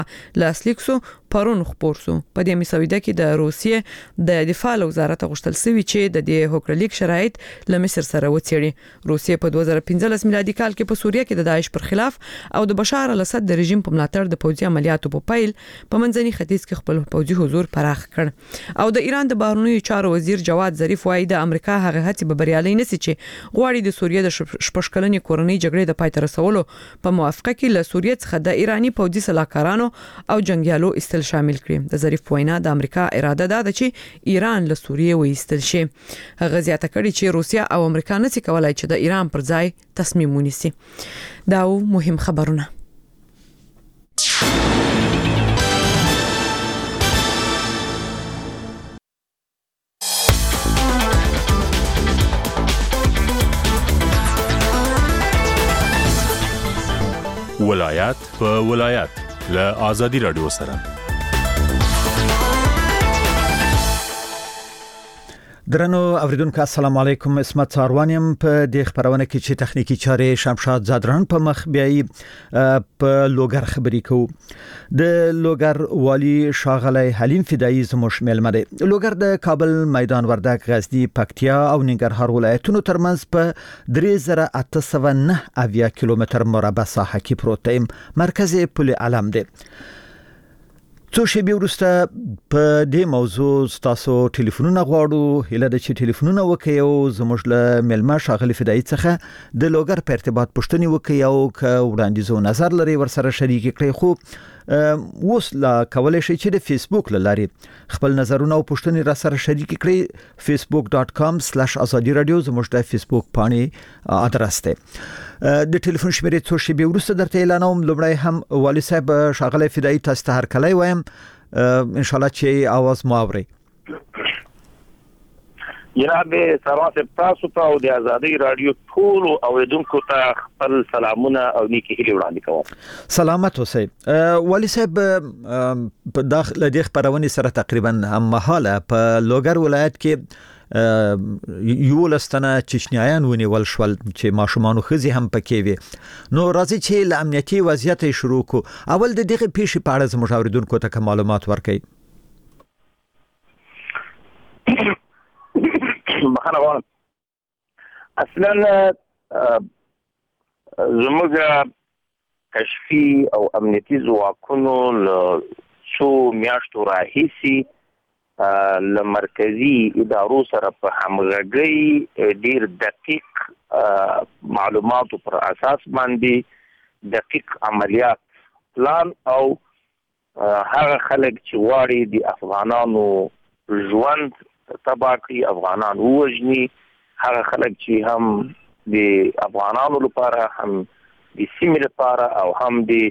لاسلیکسو پرون خبر سو په دې مسوده کې د روسیې د دفاع وزارت غوښتل سوي چې د دې هوکړلیک شرایط له مصر سره وڅېړي. روسیې په 2015 میلادي کال کې په سوریه کې د داعش پر خلاف او د بشار الاسد د رژیم په ملاتړ د پوځي عملیاتو په پیل په منځني ختیځ کې خپل پوځي حضور پراخ کړ. او د ایران د بهرنیو چارو وزیر جواد ظریف وايي د امریکا هغه هڅې به بریالي نشي چې غواړي د سوریه د شپږکلنې کورنۍ جګړې د پای ته رسولو په موافقه کې له سوریې څخه د ایرانی پوځي سلاکارانو او جنگیالو استل شامل کړي. د ظریف وینا د امریکا اراده ده چې ایران له سوریې وایستل شي. هغه زیاته کړي چې روسیا او امریکا نشي کولای چې د ایران پر ځای تصمیم ونیسي. دا مهم خبرونه. ولایت په ولایت له آزادي رادیو سره. درنو اوریدونکو السلام علیکم. اسمت ساروانیم په دې خبرونه کې چې تخنیکی چارې شمشاد زادران په مخ بیاي په لوګر خبرې کوو. د لوګر والی شاغلی حلیم فدایی زموږ ملمه دی. لوګر د کابل، میدان وردګ، غزنی، پکتیا او ننګرهار ولایتونو ترمنځ په 3809 کیلومتر مربع ساحه کې پروت دی. مرکز پل علم دی. څو شېبې وروسته په دې موضوع تاسو ټلیفونونه غواړو. هله د چې ټلیفونونه وکړئ او زموږ له ملما شاغلی فدایی څخه د لوګر په ارتباط پوښتنې وکړئ او که وړاندیز او نظر لري ورسره شریک کړئ. خو اوس لا کولای شئ چې د فیسبوک لارې خپل نظرونه او پوښتنې را سره شریک کړئ. facebook.com/azadi radio زموږ د فیسبوک پاڼې ادرس دی. د ټلیفون شمیرې څو شېبې وروسته درته اعلانوم. لومړی هم والی صاحب شاغلی فدایی تاسو ته هرکلی وایم. ان شاء الله چې आवाज مو اوري. جناب سلام تاسو ته او د آزادي رادیو ټول اوریدونکو ته خپل سلامونه او نیکی هیلې وړاندې کوم. سلامت اوسئ. والی صاحب په داخله د خبرونې سره تقریبا هم مهاله په لوګر ولایت کې یو لستنه چشنیایان ونیول شول چې ماشومان خزي هم پکې وي. نو راځي چې له امنیتي وضعیت شروع کو. اول د دغه پیښې په اړه زموږ اوریدونکو ته معلومات ورکړئ. مخنوان اصلا زموږ کشفي او امنیتي ځواکونو له څو میاشتو راهیسي له مرکزي ادارو سره په همغږۍ ډیر دقیق معلوماتو پر اساس باندې دقیق عملیات پلان او هغه خلک چې واړي د افغانانو ژوند تباہ کړي، افغانان ووژني، هغه خلک چې هم د افغانانو لپاره هم د سیمې لپاره او هم د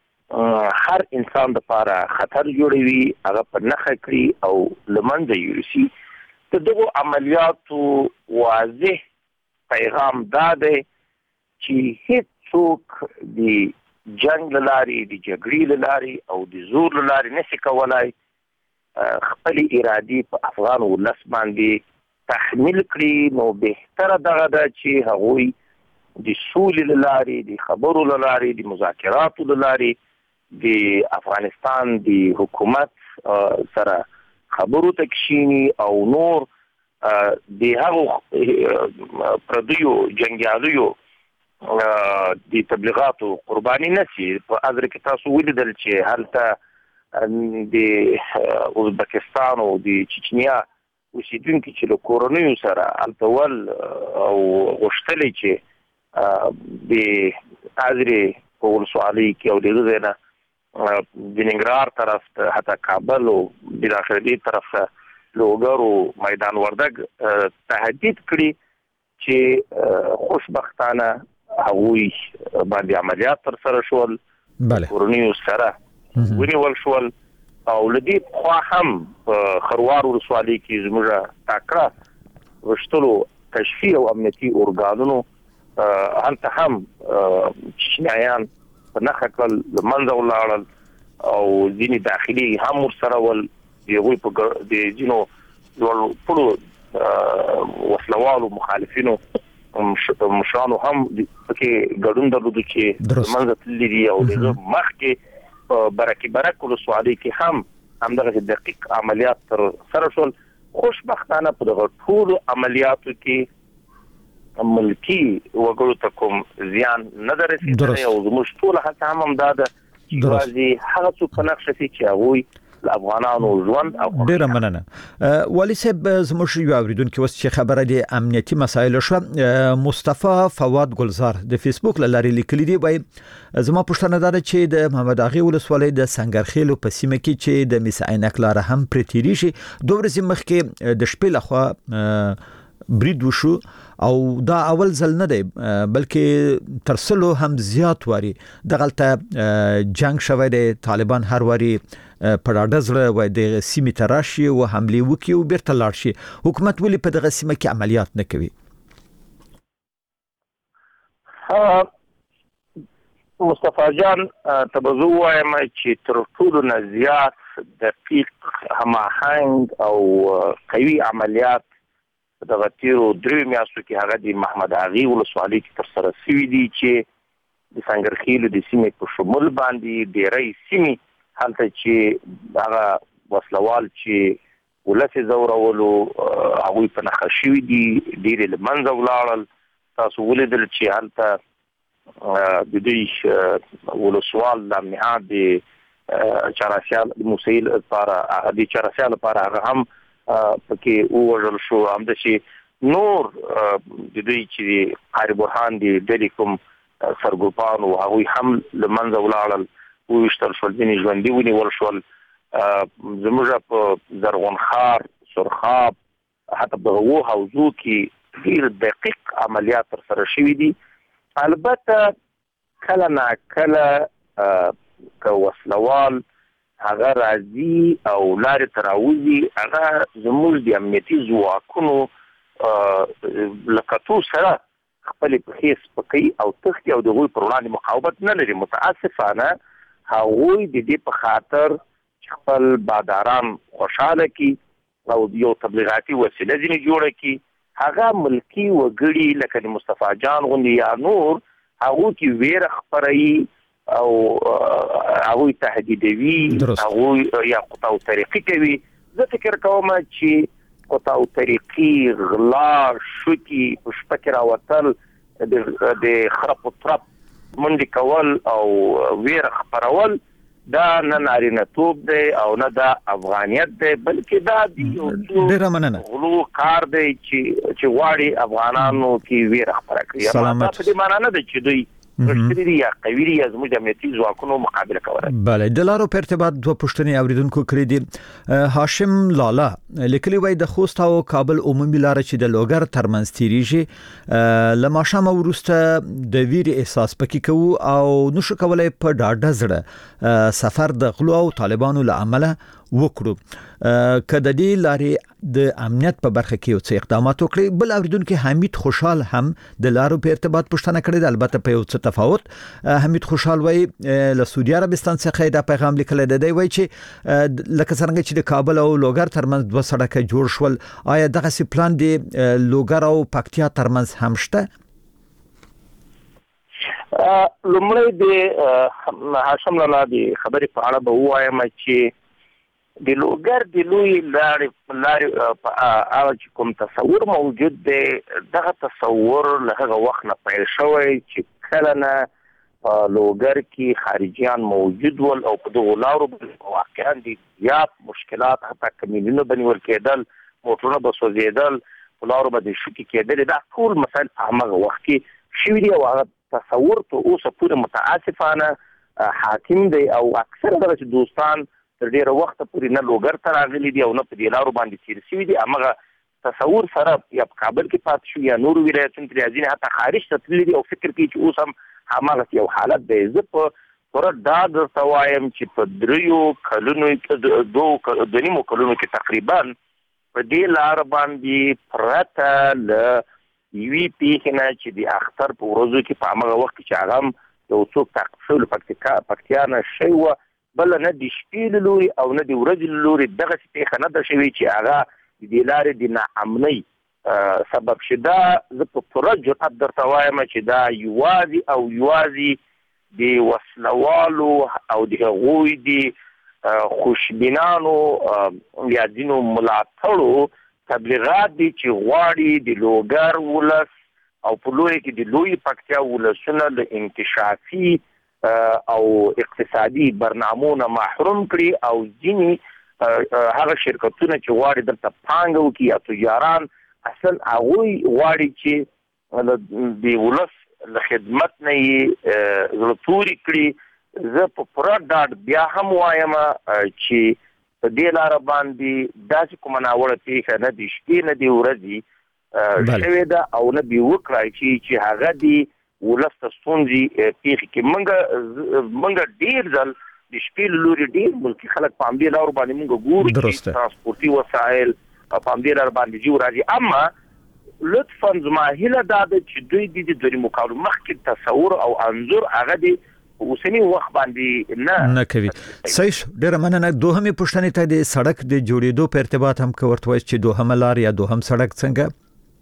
هر انسان لپاره خطر جوړوي، هغه په نښه کړي او لمنځه یوسي. د دغو عملیاتو واضح پیغام دا دی چې هیڅوک د جنگ لاري، د جګړې لاري او د زور لاري نشي کولای خپل ارادي په افغان ولس باندې تحمیل کړي. نو بهتره دغه ده چې هغوی د سولې لاري، د خبرو لاري، د مذاکراتو لاري د افغانستان د حکومت سره خبرو ته کښیني او نور د هغو پردیو جنګیالیو د تبلیغاتو قرباني نشي. په اذر کې تاسو ولیدل چې هلته د ازبکستان او د چچنیا اوسیدونکي چې له کورنیو سره هلته ول او غوښتلې چې د اذر په ولسوالۍ کې او دغه ځای نه د ننګرهار طرف ته حتی کابل او بالاخره طرف ته لوګر او میدان وردګ تهدید کړي چې خوشبختانه هغوی باندې عملیات تر سره شول. کورنیو سره ونیول شول او لدی خو هم خروار ولسوالۍ کې زموږ تاکړه وشتلو کشفي او امنیتي اورګانونو هلته هم چشنیایان په نښه کړل، له منځه ولاړل او ځینې داخلي هم ورسره ول. د هغوی په د ځینو لوړپوړو وسلوالو مخالفینو مشرانو هم پکې ګډون درلودو چې له منځه تللي دي او د مخکې برک ولسوالۍ کې هم دغه دقیق عملیات تر سره شول. خوشبختانه په دغه ټول عملیاتو کې ملکی وګړو ته کوم زیان نه درسېدلی او زموږ ټول هڅه هم دا ده چې یوازې هغه څوک په نقشه کې چې هغوی افغانانو ژوند او ډیره مننه. والي صاحب زموږ یو اوریدونکو اوس چې خبره د امنیتي مسایلو شو، مصطفی فواد ګلزار د فیسبوک لارې لیکلي دی، وایي زما پوښتنه ده چې د محمد اغي ولسوالۍ د سنگرخیلو په سیمه کې چې د میس عینک لار هم پرتيري شي، دوه ورځې مخکې د شپې لخوا برید وشو او دا اول ځل نه دی بلکې ترسلو هم زیات واري دغلته جنگ شوی دی. طالبان هر واري په ډاډه زړه وای د سیمې تراشي او حمله وکي او بیرته لاړ شي. حکومت ولې په دغه سیمه کې عملیات نه کوي؟ مصطفی جان تبزو وایم چې تر ټولو نه زیات دقیق هماهنګ او قوي عملیات دغه تیرو 3 میاشتو کې هغه د محمد اغي ولسوالۍ کې تر سره شوي دي چې د سنگرخیلو د سیمې په شمول باندې ډېرې سیمې هلته چې هغه وسلوال چې ولسې زورولو هغوی په نښه شوي دي، ډېرې له منځه ولاړل. تاسو ولیدل چې هلته د دوی ولسوال د امنیت د چاراسیال موسیل لپاره د چاراسیال لپاره هغه هم پکې ووژل شو. همداسې نور د دوی چې قاری برهان دي ډلې کوم سرګروپان او هغوی هم له منځه ولاړل، وویشتل شول، ځینې ژوندي ونیول شول. زموږ په زرغونخار، سرخاب، حتی په دغه حوزو کې ډېر دقیق عملیات تر سره شوي دي. البته کله ناکله که وسلوال هغه راځي او لارې ته راوځي، هغه زموږ د امنیتي ځواکونو له کتو سره خپلې پښې سپکوي او تښتي او د هغوی پر وړاندې مقاومت نه لري. متاسفانه هغوی د دې په خاطر چې خپل باداران خوشحاله کړي او یو تبلیغاتي وسیله ځینې جوړه کړي، هغه ملکي وګړي لکه د مصطفی جان غوندې یا نور هغوی کې ویره خپروي او هغوی تهدیدوي، هغوی یا قطع طریقي کوي. زه فکر کوم چې قطع طریقي، غلا، شوکي، په شپه کې راوتل، د خرپ و ترپ منډې کول او ویره خپرول دا نه نارینه توب دی او نه دا افغانیت دی، بلکې دا د غلو کار دی چې غواړي افغانانو کې ویره خپره کړي. دا په دې معنا نه ده چې دوی رښتینی یا قوي یا زموږ د امنیتي ځواکونو مقابله کوله. بله، د لارو په ارتباط دوه پوښتنې اوریدونکو کړې دي. هاشم لالا لیکلي وای د خوست او کابل عمومي لار چې د لوګر ترمنځ تیریږي له ماښامه وروسته د ویرې احساس پکې کوو او نشو کولای په ډاډه زړه سفر د غلو او طالبانو له امله وکړو. کله د دې لارې د امنیت په برخه کې یو څه اقدامات وکړي. بل اوریدونکو حمید خوشحال هم د لارو په ارتباط پوښتنه کړې ده، البته په یو څه تفاوت. حمید خوشحال وای له سعودي عربستان څخه دا پیغام لیکل دی، وای چې لکه څنګه چې د کابل او لوګر ترمنځ دوه سړکه جوړ شول، آیا دغه سی پلان دی لوګر او پکتیا ترمنځ هم شته؟ لومړی د هاشم لالا د خبرې په اړه به ووایم چې د لوګر د لوی لارې په اړه چې کوم تصور موجود دی، دغه تصور له هغه وخت نه پیل شوی چې کله نه په لوګر کې خارجيان موجود ول او په دغو لارو واقعا د زیات مشکلات، حتی کمینونه به نیول کېدل، موټرونه به سوځېدل، په لارو به د شوکې کېدل. دا ټول مسایل په همغه وخت کې شوي دي او هغه تصور ته اوسه پورې متاسفانه حاکم دی او اکثره دغه چې دوستان تر ډیره وخت پورې نه لوګر ته راغلي دي او نه په دې لارو باندې تیر شوي دي، همغه تصور سره یا په کابل کې پاتې شو یا نورو ولایتونو کې راځي، حتی خارج ته تللي دي او فکر کوي چې اوس هم همغه یو حالت دی. زه په پوره ډاډ درته وایم چې په 2 کلونو کې تقریبا په دې لار باندې پرته له یوې پیښې نه چې د اختر په ورځو کې په همغه وخت کې چې هغه هم یو څوک تعقیب شوی پکتیا نه شوی وه، بل نه د شپې له لوري او نه د ورځې له لوري دغسې پیښه نه ده شوې چې هغه د دې لارې د ناامنۍ سبب شي. دا زه په پوره جرأت درته وایم چې دا یوازې او یوازې د وسلوالو او د هغوی د خوشبینانو یا دینو ملاتړو تبلیغات دي چې غواړي د لوګر ولس او په لوري کې د لوی پکتیا ولسونه د انکشافي او اقتصادي برنامهونو محروم کړي او ځینې هغه شرکتونه چې غواړي دلته پانګه وکړي یا تجاران اصل هغوی غواړي چې د ولس له خدمت نه یې زړه توري کړي. زه په پوره ډاډ بیا هم وایم چې په دې لاره باندې داسې کومه ناوړه پیښه نه د شپې نه د ورځې شوې ده او نه به وکړای چې هغه دی ولس ته ستونزې پیښې کې موږ ډېر ځل د شپې لوري ډېر ملکي خلک په همدې لارو باندې موږ ګورو چې ترانسپورتي وسایل په همدې لار باندې جو راځي. اما لطفا زما هیله دا ده چې دوی د مقابله مخکې تصور او انظور هغه دی اوسنی وخت باندې نه کوي. صحیح ډېر مننه. دوهمه پوښتنه ته د سړک د جوړېدو په ارتباط هم کوي چې دوهمه لار یا دوهم سړک څنګه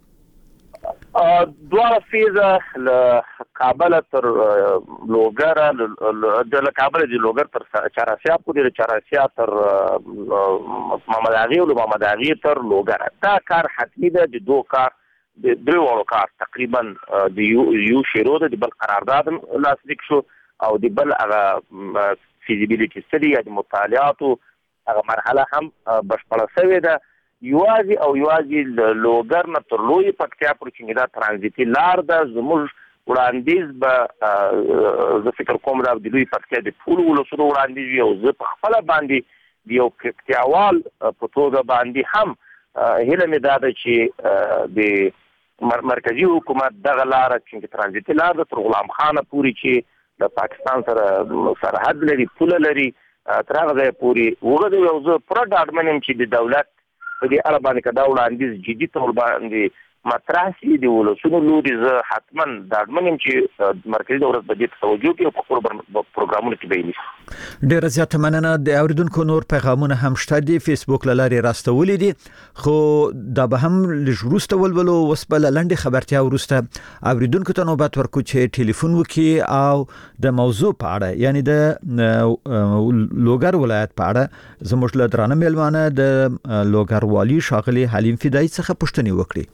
دوه فیزه له کابل تر لوګر د کابل د لوګر تر چاراسیا پورې د چاراسیا تر محمد اغي او محمد اغي تر لوګر دا کار حتمی ده. د دوه کار د درو کار تقریبا د یو شیرو د بل قرارداد لاسلیک شو او د بل هغه فیزیبیلیټی سټډي یا د مطالعاتو هغه مرحله هم بشپړه شوې ده. یوازې لوګر نه تر لوی پکتیا پورې چې دا ترانزیتي لار ده. زموږ وړاندیز به زه فکر کوم دا د لوی پکتیا د ټولو ولسونو وړاندیز وي او زه په خپله باندې د یو پکتیاوال په توګه باندې هم هیله مې دا ده چې د مرکزي حکومت دغه لاره چې ترانزیتي لار ده تر غلام خانه پورې چې د پاکستان سره سرحد لري پوله لري تر هغه ځایه پورې وګړي او زه پوره ډاډمن یم چې د دولت په دې اړه باندې که دا وړاندیز جدي تور باندې مطرح شي د ولسونو لوري زه حتما ډاډمن یم چې مرکزي دولت به دې ته توجه کوي او په خپلو پروګرامونو کې به یې نیسي. ډېره زیاته مننه. د اورېدونکو نور پیغامونه هم شته دي فیسبوک له لارې راستولي دي خو دا به هم لږ وروسته ولولو. اوس به له لنډې خبرتیا وروسته اورېدونکو ته نوبت ورکړو چې ټلیفون وکړي او د موضوع په اړه یعنی د لوګر ولایت په اړه زموږ له درانه میلمانه د لوګر والي ښاغلي حلیم فدایي څخه پوښتنې وکړي.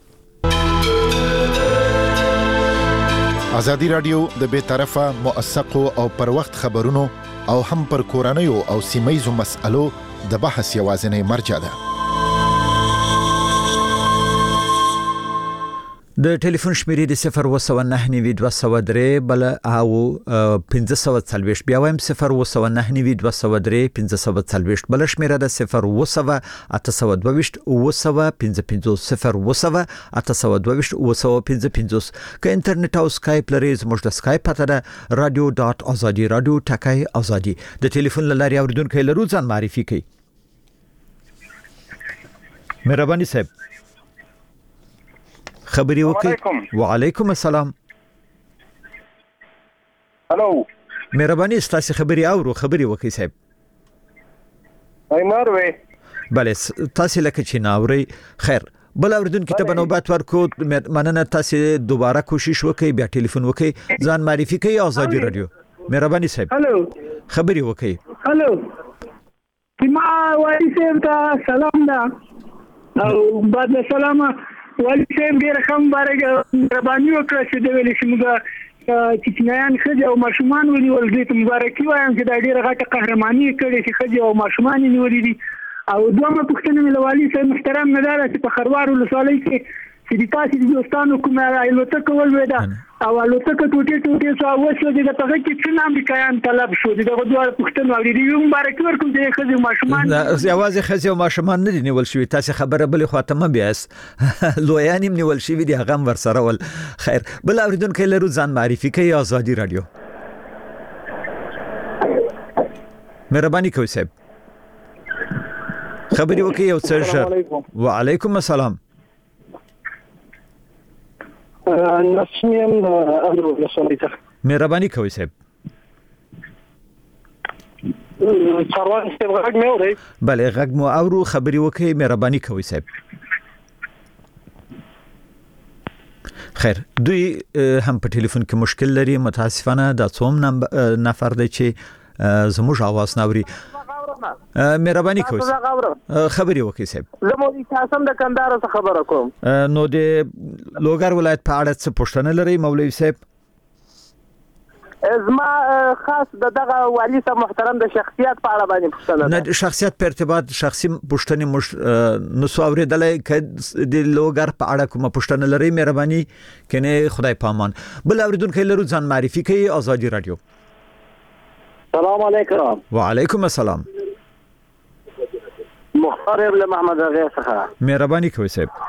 ازادي رادیو د بے طرفه موثقو او پر وخت خبرونو او هم پر کورنیو او سیمایزو مسألو د بحث یوازینی مرجع ده. د ټلیفون شمیرې د 0199203 بل او 1540 بیا وایم 0199203 1540 بل شمیره د 01822 که انټرنیټ او سکایپ لري زموږ د سکایپ پته ده radio.azadi.radio د ټلیفون لاري اوریدونکو لرو ځان معرفي کړئ. مهرباني صاحب خبري وکي. وعليكم السلام. هلو مهرباني ستاسو خبري اورو خبري وکي صاحب. مروي بله تاسو لکه چې ناوري خیر بل اوردون کتاب نوبت ورکو مننه تاسو دوباره کوشش وکي بیا ټلیفون وکي ځان معرفي کوي آزادي رادیو. مهرباني صاحب. هلو خبري وکي. هلو ما وایي ته سلام دا او بعد سلام ولی سیم ډیر خام بارګ مهرباني وکړه چې د ویل شي موږ چې چنایان خځه او ماشومان ونیول دي ته مبارکي وایم چې دا ډیره غټه قهرماني کړې چې خځه او ماشومان نیولې دي. او دومره پوښتنه مې لوالي صاحب محترم نه داره چې په خروار ولسوالۍ کې چې د تاسو د دوستانو کومه الوتکه ولوېده او الوتکه ټوټې سو وسوځي د هغه کې څه امریکایان طلب شو دغه دوه پوښتنه اورېدې یو مبارکي ورکوم چې خځه او ماشومان یوازې خځه او ماشومان نه دي نیول شوی تاسو خبره بل خاطمه بیاس لویان نیول شوی دي هغه ور سره ول خیر بل اوریدونکو لرو ځان معرفي کوي آزادي رادیو. مهرباني کوي صاحب خبري وکي یو څه ژر. وعليكم السلام. نسیم امرو رسولیته مهرباني کوي صاحب. څاروان صاحب غږ مې اوري. بله غږ مو اورو خبري وکي مهرباني کوي صاحب. خیر دوی هم په ټلیفون کې مشکل لري متاسفانه د څوم نفر دی چې زموږ आवाज ناوري مهرباني کوئ خبري وکړئ صاحب زه مولوي قاسم د کندهار څخه خبره کوم نو د لوګر ولایت په اړه څه پوښتنه لري مولوي صاحب زما خاص دغه والي صاحب محترم د شخصیت په اړه باندې پوښتنه نه شخصیت په ارتباط شخصي پوښتنه نو اورېدلای ک د لوګر په اړه کومه پوښتنه لري مهرباني کنه خدای پامان بل اوریدونکو لرو ځان معرفي کوي آزادي رادیو السلام علیکم وعلیکم السلام مختار ابن محمد غیر څخه مهرباني کوي صاحب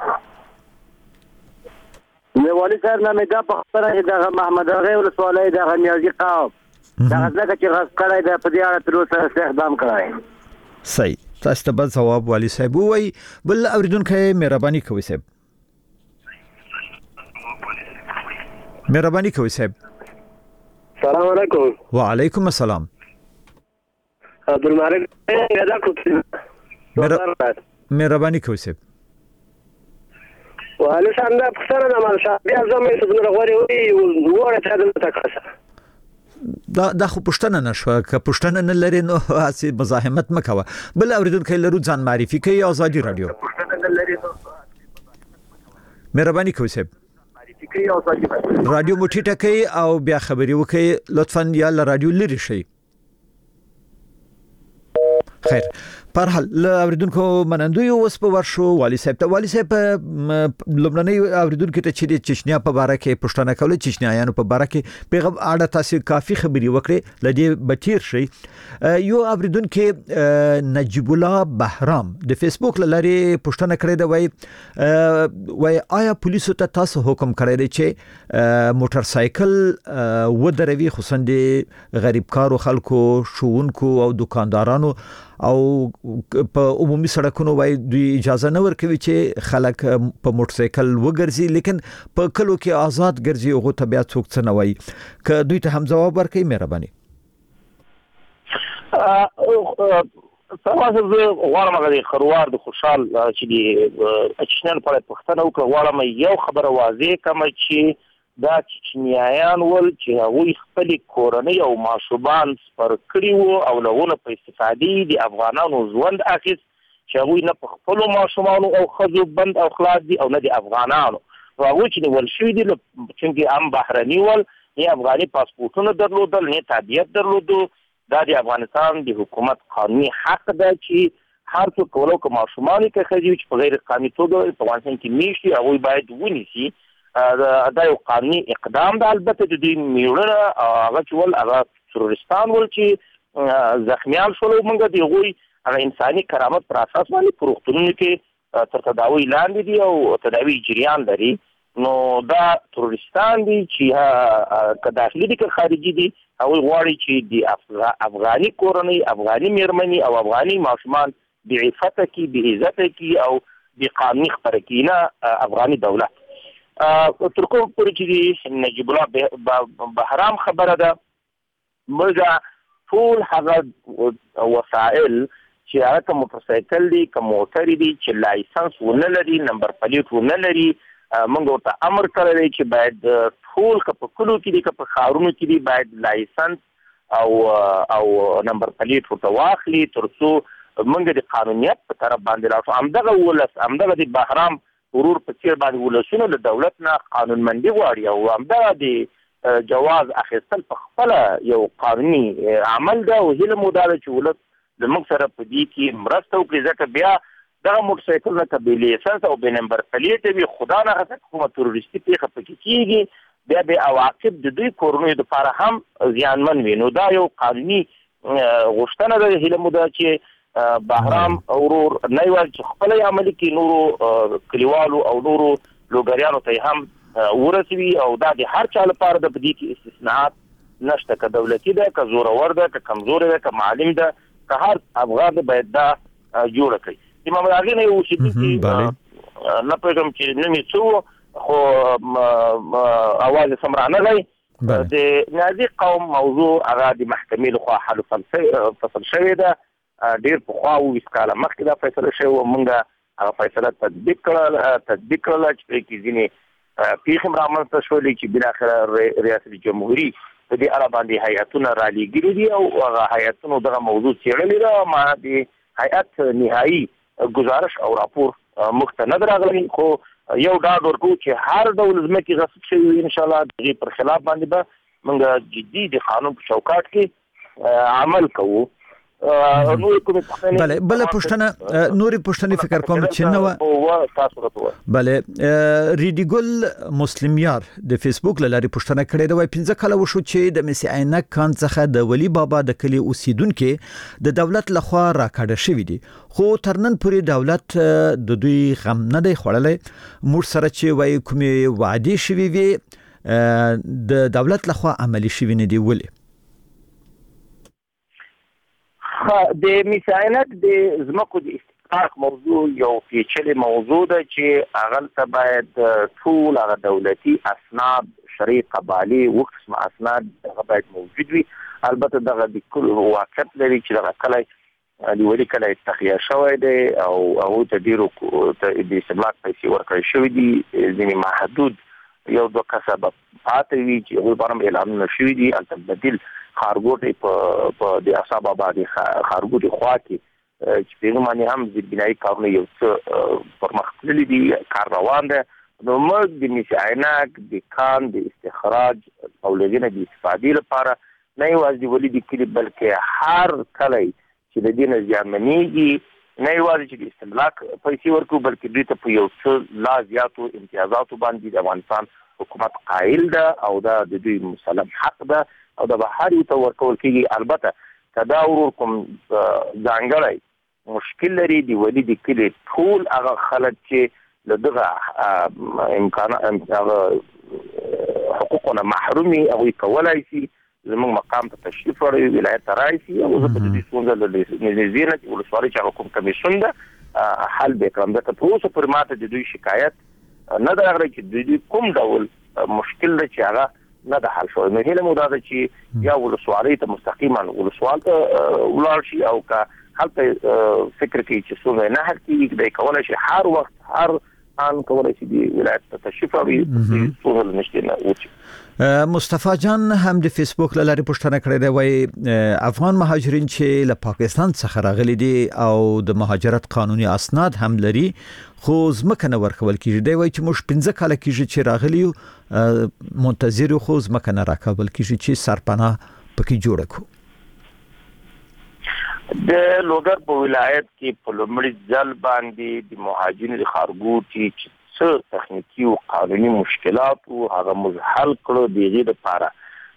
والي صاحب نه مې دا په خبره د محمد غیر ولسوالۍ د غنیازي قوم دا ځکه چې غږ کړی د په دې اړه تر اوسه استخدام کړی صحیح تاسو ته بل جواب والي صاحب وای بل اوریدونکو مهرباني کوي صاحب مهرباني کوي صاحب السلام علیکم وعلیکم السلام عبدالمالک دا کوم مهرباني کوي صاحب والي صاحب دا پښتنه د مالشا بیا زموږ څخه غوړي وي وره ته د تکاسه دا خو پښتنه نشو که پښتنه نه لري نو اسی مزاحمت مکوه بل اوریدونکو لرو ځان معرفي کوي آزادي رادیو مهرباني کوي صاحب رادیو موټی ټکي او بیا خبري وکي لطفا یا رادیو لري شي خیر پر حال ل اوریدونکو منندوی اوس په ورشو والي صاحب لومړنۍ اوریدونکو ته چې د چشنیا په باره کې پښتنه کوله چشنیایانو په باره کې پیغام اړه تاسو کافي خبري وکړي لدی بچیر شي یو اوریدونکو نجیب الله بهرام د فیسبوک لاري پښتنه کړې دی وای آیا پولیسو ته تاسو حکم کړی دی چې موټر سایکل ودروي خصوصا د غریبکارو خلکو شوونکو او دکاندارانو او په عمومي سړکونو وای دوی اجازه نه ورکوي چې خلک په موټر سایکل وګرځي لیکن په کلو کې آزاد ګرځي او ته بیا څوک څه نه وای ک دوی ته هم جواب ورکړي مهرباني تاسو زه غواړم غوړم خروار د خوشحال چې د اچنل په پښتنه وکړه غواړم یو خبره واضح کوم چې دا چچنیایان ول چې هغوی خپل کورنۍ او ماشومان سپر کړي وو او لهونه په استفادې د افغانانو ژوند اخیست چې هغوی نه په خپل ماشومان او خزو بند او خلاص دي او نه د افغانانو هغوی چې ول شوی دي چې هم بهرني ول نه افغاني پاسپورتونه درلودل نه تابعیت درلودو دا د افغانستان د حکومت قانوني حق ده چې هر څوک ولو که ماشومان کې خزي چې په غیر قانوني توګه په افغانستان کې میشي هغوی باید ونیسي دا یو قانوني اقدام ده البته د دې میړه هغه چې ول هغه تروریستان ول چې زخمیان شول موږ د هغوی هغه انساني کرامت پر اساس باندې پروختونو کې تر تداوی لاندې دي او تداوی جریان لري نو دا تروریستان دي چې که داخلي دي که خارجي دي هغوی غواړي چې د افغاني کورنۍ افغاني میرمنې او افغاني ماشومان بعفته کې بعزته کې او بقانوني خپره کې نه افغاني دولت تر کوم پورې چې نجیب الله بهرام خبره ده موږ ټول هغه وسایل چې هغه کوم موټر سایکل دي کوم موټر دي چې لایسنس ونه لري نمبر پلیټ ونه لري موږ ورته امر کړی چې باید ټول په کلو کې دي په ښارونو کې دي باید لایسنس او نمبر پلیټ ورته واخلي تر څو موږ د قانونیت په طرف باندې راځو همدغه د بهرام ورور په څیر باندې ولسونه د دولت نه قانونمندي غواړي او همدغه د جواز اخیستل په خپل یو قانوني عمل ده او هیله مو دا چې ولس د موږ سره په دې کې مرسته وکړي ځکه بیا دغه موټر سایکل نه که لیسنس او بې نمبر پلیټ وي خدا نه غواړي کومه تروریستي پیښه پکې کېږي بیا به عواقب د دوی کورنیو لپاره هم زیانمن وي نو دا یو قانوني غوښتنه ده هیله مو ده چې بهرام ورور نه یوازې چې خپل عملي کې نورو کلیوالو او نورو لوګریانو ته هم ورسوي او دا د هر چا لپاره د بدی کې استثناءات نشته که دولتي ده که زورور ده که کمزوري ده که معلم ده که هر افغان باید دا جوړ کړي امام هغه نه یو چې نه پېږم چې نه می څو خو اواز سمرانه لای د نازي قوم موضوع هغه د محکمې لخوا حل فصل شوی ده ډیر په خوا و وسکاله مخکې دا فیصله شوی و موږ هغه فیصله تطبیق کړله چې کې ځینې پیښم رامنځته شولې چې بلاخره ریاست جمهوریت په دې اړه باندې هیئتونه را لېږلي دي او هغه هیئتونو دغه موضوع څېړلې ده. ما د هیئت نهایي گزارش او راپور موږ ته نه راغلی، خو یو ډاډ ورکوو چې هر ډول ځمکې غصب شوي وي انشاءالله دغې پر خلاف باندې به موږ جدي د قانون په چوکاټ کې عمل کوو. بله بله پوښتنه نورې پوښتنې فکر کوم چې نو بله ریډیګل مسلم یار د فیسبوک لاري پوښتنه کړې ده، وای 15 کاله وشو چې د مسی عینک کان څخه د ولی بابا د کلی اوسیدونکو د دولت لخوا راکړه شوې دي، خو ترنن پورې دولت د دوی غم نه دی خوړلې. موږ سره چې وای کومې وعده شوي وي د دولت لخوا عملی شوي نه دی، ولې؟ د مسی عینک د ځمکو د استحقاق موضوع یو پیچلې موضوع ده چې هغه ته باید ټول هغه دولتي اسناد شرعي قبالي وقسم اسناد هغه باید موجود وي. البته دغه د کل واقعیت لري چې دغه کله د ولی کله تخیه شوی دی او هغه ته ډیرو د استملاک پیسې ورکړل شوې دي، ځینې محدود یو دوه کسبه پاتې وي چې هغوی باندې اعلانونه شوي دي. هلته بدیل خارګوټي په د اصحاب آباد خارګوټي خوا کې چې په باندې هم د بنایي کارونه یو څه پرمخ تللي دي، کار روان ده. نو موږ د مسی عینک د کان د استخراج او لګنه د استفادې لپاره نه یوازې د ولي د کلي بلکې هر کلی چې د دې نه زیانمنېږي نه یوازې چې د استملاک پیسې ورکړو بلکې دوی ته په یو څه لا زیاتو امتیازاتو باندې د افغانستان حکومت قایل ده او دا د دوی مسلم حق ده او د بهر یو ته ورکول کېږي. البته که دا ورور کوم ځانګړی مشکل لري د ولي د کلي ټول هغه خلک چې له دغه امکانات حقوقونه محرومي هغوی کولی شي زموږ مقام ته تشریف وړي، ولایت ته راشي او زه په دې ستونزه له نږدې نه ولسوالۍ چې هغه کوم کمیسیون ده حل به کړم. ځکه تر اوسه پورې ماته د دوی شکایت نه ده راغلی چې دوی کوم ډول مشکل ده چې هغه نه ده حل شوی. نو هیله مو دا ده چې یا ولسوالۍ ته مستقیما ولسوال ته ولاړ شي او که هلته فکر کوي چې څومره نه حل کېږي دی کولی شي هر وخت هر آن کولی شي د ولایت ته تشریف راوړي څومره له نږدې نه وچي. مصطفی جان هم د فیسبوک لاري پوښتنه کړې ده، وای افغان مهاجرین چې له پاکستان څخه راغلي دي او د مهاجرت قانوني اسناد هم لري خو ځمکه نه ورکول کیږي، دی وای چې موږ 15 کاله کېږي چې راغلي منتظر خو ځمکه نه راکول کیږي چې سرپناه پکې جوړ کړو. د لوګر په ولایت کې په لومړي ځل باندې د مهاجرینو د خارګوټي چې څه تخنیکی او قانوني مشکلات او هغه مزحل کړو دغه لپاره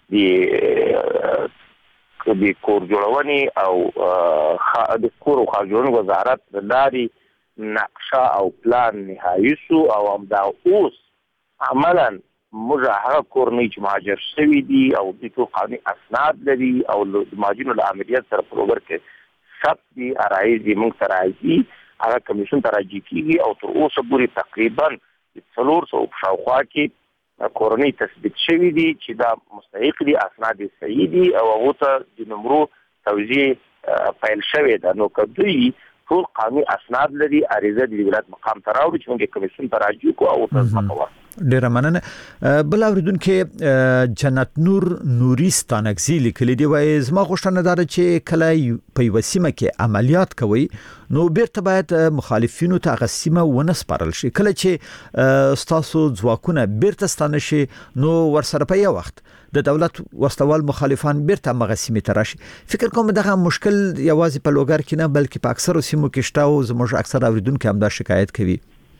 د کور جوړونې او د کور او خار جوړونې وزارت د لاري نقشه او پلان نهایی شو او هم دا اوس عملاً موږ هغه کورنۍ چې مهاجر شوي دي او د قانوني اسناد لري او د مهاجرینو له امنیت سره په لوګر کې ثبت دي ارایز دي موږ ته راځي هغه کمیشن ته راځي کېږي او تر اوسه پورې تقریبا 400 شاوخوا کې کورنۍ تثبیت شوي دي چې دا مستحق دي، اسناد صحیح دي او هغه ته د نمرو توزیع پیل شوی ده. نو که دوی ټول قانوني اسناد لري اړیزه د ولایت مقام ته راوړي چې موږ کمیشن ته راځو کو او تاسو مکوه. ډیر مننه. بل اوریدونکو جنت نور نوري ستانکزي لیکلي دی، وای زما غوښتنه ده چې کله په وسیمه کې عملیات کوي نو بیرته باید مخالفینو ته غسیمه ونسپارل شي، کله چې ستاسو ځواکونه بیرته ستانه شي نو ورسره په یو وخت د دولت وسوال مخالفان بیرته مغسیمه تراشي. فکر کوم دغه مشکل یوازې په لوګر کې نه بلکې په اکثر سیمو کې شته او زموږ اکثر اوریدونکو هم دا شکایت کوي.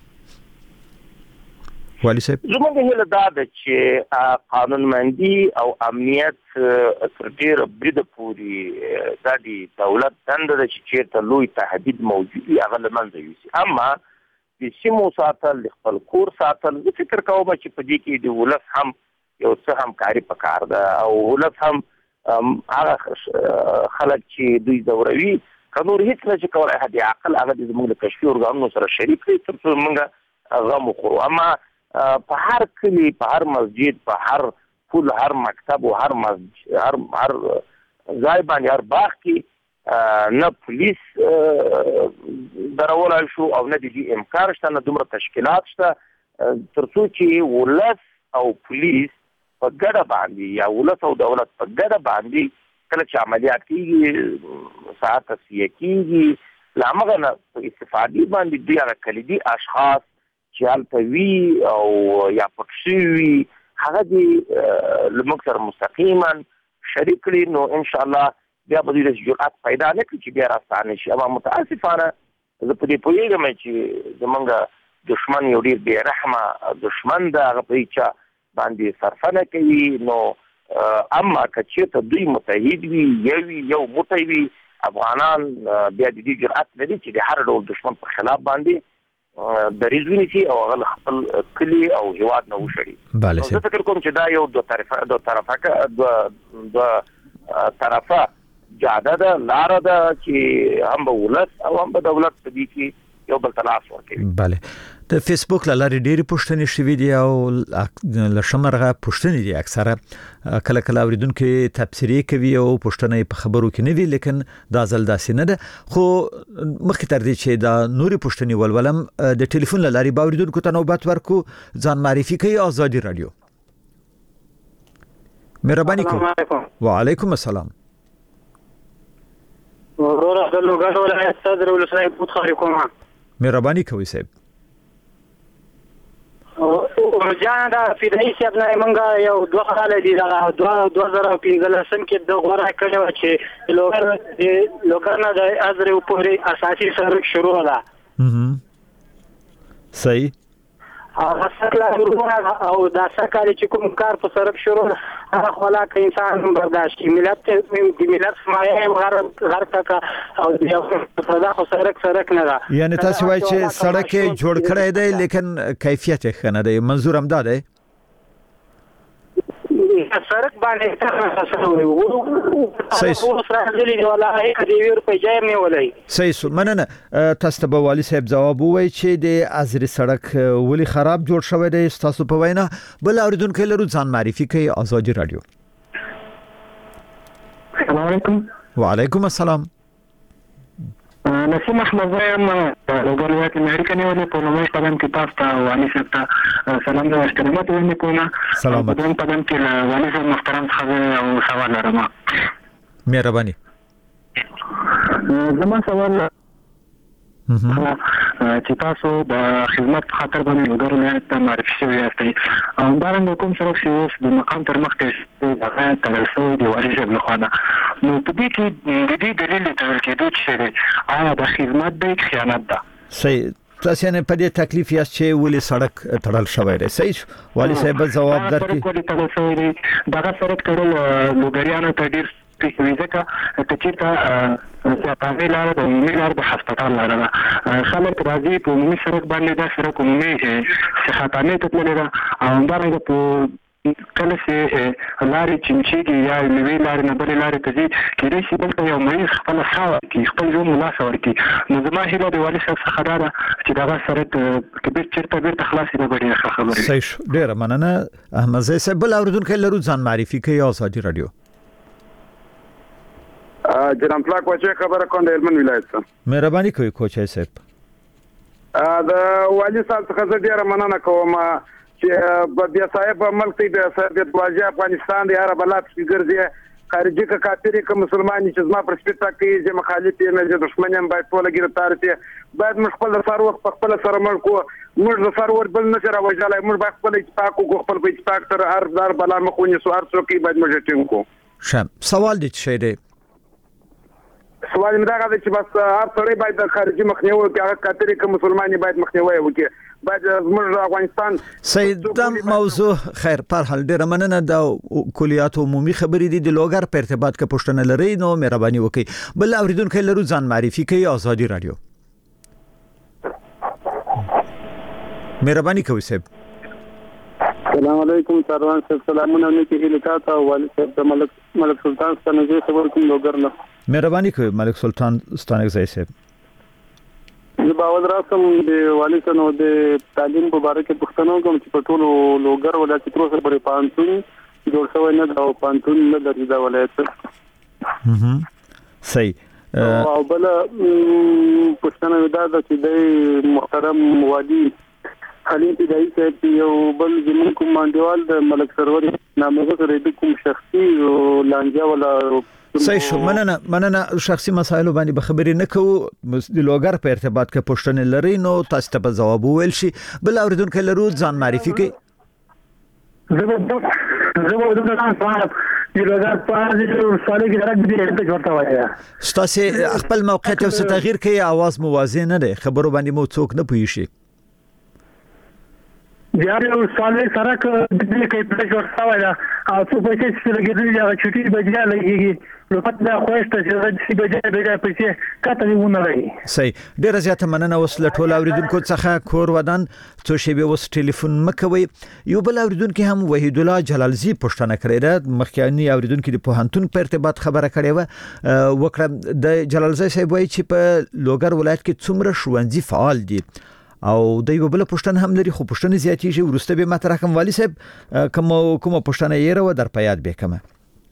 والی صاحب زموږ هیله دا ده چې قانونمندي او امنیت تر ډیره بریده پورې دا د دولت دنده ده چې چیرته لوی تهدید موجود وي هغه له منځه یوسي. اما د سیمو ساتل د خپل کور ساتل زه فکر کوم چې په دې کې د ولس هم یو څه همکاري پکار ده او ولس هم هغه خلک چې دوی ځوروي که نور هیڅ نه چې کولی حد عقل هغه د زموږ د کشفي ارګانونو سره شریک کړي تر څو موږ غم وخورو. اما په هر کلی په هر مسجد په هر پل هر مکتب او هر ځای باندې هر باغ کې نه پولیس درولای شو او نه د امکان شته نه دومره تشکیلات شته ترڅو چې ولس او پولیس په ګډه باندې یا ولس او دولت په ګډه باندې کله چې عملیات کیږي ساعت تسویه کیږي لامغه نه استفادې باندې دوی هغه کلیدي اشخاص چې الپوي او یا پکشوي هغه دي لمک سره مستقیما شریک کړي نو ان شاء الله بیا به د جرأت پیدا نه کړي چې بیا راستانه شي. اما متاسفانه زه په دې پوهیږم چې زمونږ دشمن یو ډیر بې رحمه دشمن ده، هغه په هیچا باندې صرفه نه کوي. نو اما که چېرته دوی متحد وي یو موټی وي افغانان بیا د دې جرأت لري چې د هر ډول دشمن په خلاف باندې دریځ ونیسي او هغه خپل کلی او هیواد نه وشړي. زه فکر کوم چې دا یو دو طرفه جاده ده، لاره ده چې هم به ولس او هم به دولت په دې کې یو بل ته لاس ورکوي. بله د فیسبوک له لارې ډېرې پوښتنې شوي دي او له شمرغه پوښتنې دي اکثره کله اوریدونکو تبصرې کوي او پوښتنې په خبرو کې نه وي، لیکن دا ځل داسې نه ده. خو مخکې تر دې چې دا نوري پوښتنې ولولم د ټلیفون له لارې به اوریدونکو ته نوبت ورکو. ځان معرفي کوي آزادي رادیو. مهرباني کوم. وعلیکم السلام. ورور د لوګر ولایت صدر ولسوالۍ بوتخاري کومه. مهرباني کوي صاحب. ورجان دا فدایي صاحب نه منګه یو دوه خاله دي دا 2015 کې د غوړه کړو چې لوګر نه د ازرو پورې اساسي سرک شروع ده. صحیح. هغه سره او دا سرکاري چې کوم کار په سرک شروع هغه خلا کې انسان برداشت کی ملت د ملت سمایه غرق کا او یو صدا خو سرک نه ده. یعنی تاسو وایي چې سړک جوړ کړی دی لیکن کیفیت یې ښه نه دی، منظور هم دا دی. سرک باندې صحیح مننه. تاسو ته والي صاحب جواب وایي چې د ازري سړک ولې خراب جوړ شوی دی تاسو په وینا. بل اوریدونکو لرو ځان معرفي کوي آزادي رادیو. السلام علیکم. وعلیکم السلام. نسیم احمد زایم لوګر ولایت امریکا نیولې په لومړي قدم کې تاسو ته والي صاحب ته سلام او احترامات وړاندې کوم. سلام. په دویم قدم کې والي صاحب محترم څخه او سوال لرم. مهرباني. زما سوال چې تاسو د خدمت خاطر باندې لوګر ولایت ته معرفي شوي یاستئ او همدارنګه کوم سړک چې اوس د مقام تر مخ کې هغه تړل شوی دی والي صاحب لخوا ده، نو په دې کې د دې دلیل تړل کېدو چې آیا د خدمت د خیانت ده؟ صحیح. تاسو نه په دې تکلیف یاست چې ولې سړک تړل شوی دی؟ صحیح. والي صاحب جواب درکړي. ولې تړل شوی دی؟ دا سړک تړل لوګریانو ته ډیر ځکه چې په لار د عمومي لار د هسپتال لار ده، خلک راځي په عمومي سړک باندې دا سړک عمومي خطانه ته تللی ده او همدارنګه په کله چې لارې چمچېږي یا نوې لارې نه بلې لارې ته ځي کېدای شي دلته یو مریض خپله ساه ورکړي، خپل ژوند له لاسه ورکړي. نو زما هیله د والي صاحب څخه دا ده چې دغه سړک که چېرته بیرته خلاص شي دا به ډېره ښه خبره وي. صحیح. ډېره مننه احمدزی صاحب. بل اورېدونکی لرو ځان معرفي کوي آزادي رادیو. جناب پلاک کوچه خبره کوم د هلمند ولایت څخه. مهرباني کوي کوچه صاحب. د والي صاحب څخه زه ډیره مننه کوم چې بیا صاحب ملک ته د سرحد واجه افغانستان د عرب بلاد کې ګرځي خارجي کا کافر که مسلمان چې زما پر سپیټا کې چې مخالف یې نه چې دښمن هم باید ټول ګرفتار شي. باید موږ خپل سر وخت خپل سره مړ کو، موږ د سر ور بل نه سره وځلای، موږ باید خپل اتفاق کو، خپل په اتفاق سره هر دار بلا مخونی سو هر څوک باید موږ ټینګ کو. شم سوال دې څه دی؟ سوال مې دا غواړي چې بس هر څړې باید د خارجي مخنیوي وکړي، هغه کاتري که مسلمانې باید مخنیوي وکړي، باید زموږ افغانستان سید دا موضوع خیر پر حال ډیره مننه. د کلیات عمومي خبرې دي د لوګر په ارتباط کې پوښتنه لري نو مهرباني وکړئ. بل اوریدونکو لرو ځان معرفي کوي آزادي رادیو. مهرباني کوي صاحب. السلام علیکم سروان صاحب. سلامونه نیکی هلیکات او والي صاحب ملک سلطان ستانګي خبر کوم لوګر نه. مهرباني کوي ملک سلطان ستانګي صاحب. زه باور راځم د والي سنو د تعلیم په اړه کې پوښتنه کوم چې په ټولو لوګر ولایت کې تر اوسه پورې پانتون جوړ شوی نه دا او پانتون نه درځي دا ولایت. صحیح. او بل پوښتنه ودا چې د محترم والي حلیم پیدایي صاحب یو بل زمون کوم مانډیوال د ملک سرور نامه سره د کوم شخصي لانجه ولا صحیح شو. مننه شخصي مسایلو باندې به خبرې نه کوو. د لوګر په ارتباط کې پوښتنه لري نو تاسو ته به جواب وویل شي. بل اوریدونکو لرو ځان معرفي کوي. زه د ځان صاحب د لوګر په اړه سوال کې راځي ته ورته وایا. تاسو خپل موقعیت او تغییر کوي आवाज موازی نه دی. خبرو باندې مو څوک نه پوي شي. بیا یو سوال سره کې په ورته وایا او څه په څه لګیدل یا چټي بجیا لګیږي نو پته خوښته چې د بجیا په کته ونه لري. صحیح. ډیره زیاته مننه. اوس له ټول اوریدونکو څخه کور ودان څو شی به اوس ټلیفون مکوي. یو بل اوریدونکو هم وحید الله جلالزی پښتنه کړی ده. مخکینی اوریدونکو د پوهنتون په ارتباط خبره کړې و. وکړه د جلالزی صاحب وایي چې په لوګر ولایت کې څومره ښوونځي فعال دي او د یو بل پښتنه هم لري خو پښتنه زیاتیږي. ورسته به ماته رقم والی صاحب کومه پښتنه یې راو در پیاد به کومه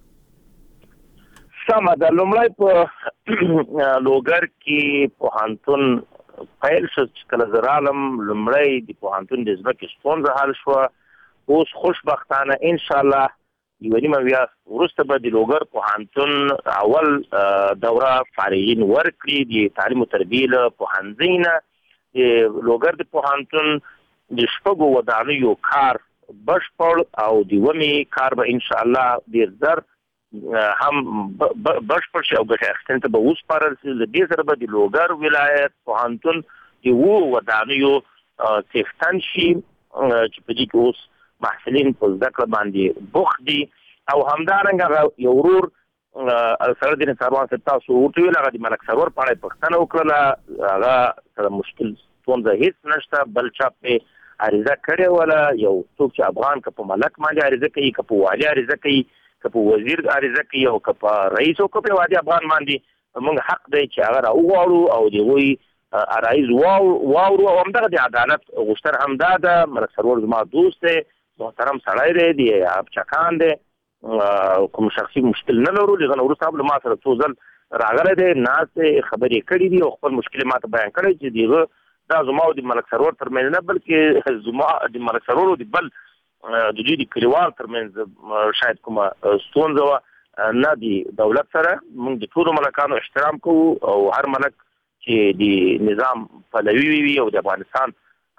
سمه د لومړی په لوګر کې پوهنتون پیل شو چې کله زرالم لومړی د پوهنتون د ځمکې ستونزه حل شو. اوس خوشبختانه ان شاء الله یو نیمه بیا ورسته به د لوګر پوهنتون اول دوره فارغین ورکړي د تعلیم او تربیه له پوهنځي نه. د لوګر د پوهنتون د شپږو ودانیو کار بشپړ او د ومي کار به ان شاء الله ډیر زر هم بشپړ شي او ګټه اخیستنه به اوس پارل شي. د دې سره به د لوګر ولایت پوهنتون د ودانیو څښتن شي چې په دې کې اوس محصلین په زده کړه باندې بوخت دي او همدارنګه یو ورور سره د سروان تاسو ورته ویل هغه د ملک سرور په اړه پوښتنه وکړه. هغه سره مشکل څنګه هیڅ نشته بل چا په عریضه کړې ولا یو څوک چې افغان که په ملک باندې عریضه کوي که په والی عریضه کوي که په وزیر عریضه کوي او که په رئیس او که په وادي افغان باندې موږ حق دی چې هغه راوغواړو او د هغوی عرایض واورو او همدغه د عدالت غوښتنه همدا ده. ملک سرور زما دوست دی محترم سړی دی د ابچکان دی کوم شخصي مشکل نه لرو. لغه ورو صاحب له ما سره څو ځل راغلی دی ناسې خبرې کړې دي او خپل مشکل ماته بیان کړی چې دغه دا زما او د ملک سرور ترمنځ نه بلکې زما د ملک سرور او د بل د دوی د کلیوال ترمنځ شاید کومه ستونزه وه نه د دولت سره. موږ د ټولو ملکانو احترام کوو او هر ملک چې د نظام پلوي وي او د افغانستان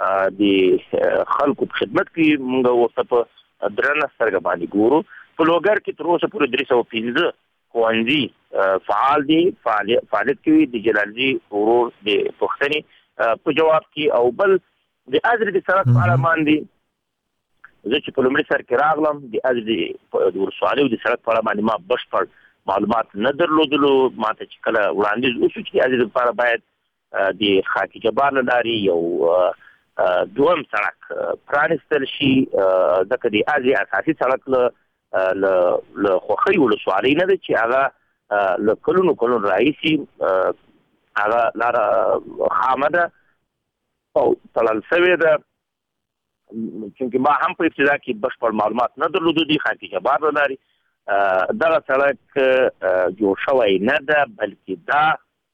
د خلکو په خدمت کې موږ ورته په درنه سترګه باندې ګورو. په لوګر کې تر اوسه پورې 315 ښوونځي فعال دي فعالیت کوي. د جلالزی ورور د پوښتنې په جواب کې او بل د ازرې د سړک په اړه باندې زه چې په لومړي سر کې راغلم د ازرې د ولسوالۍ د سړک په اړه باندې ما بشپړ معلومات نه درلودلو. ماته چې کله وړاندیز وشو چې د ازرې لپاره باید د خاکي جبار له لارې یو دوم سړک پرانستل شي ځکه د ازرې اساسي سړک له خوخۍ ولسوالۍ نه ده چې هغه له کلونو راهیسې هغه لاره خامه ده او تړل شوې ده. چونکې ما هم په ابتدا کې بشپړ معلومات نه درلودو د خاکي جبار له لارې دغه سړک جوړ شوی نه ده بلکې دا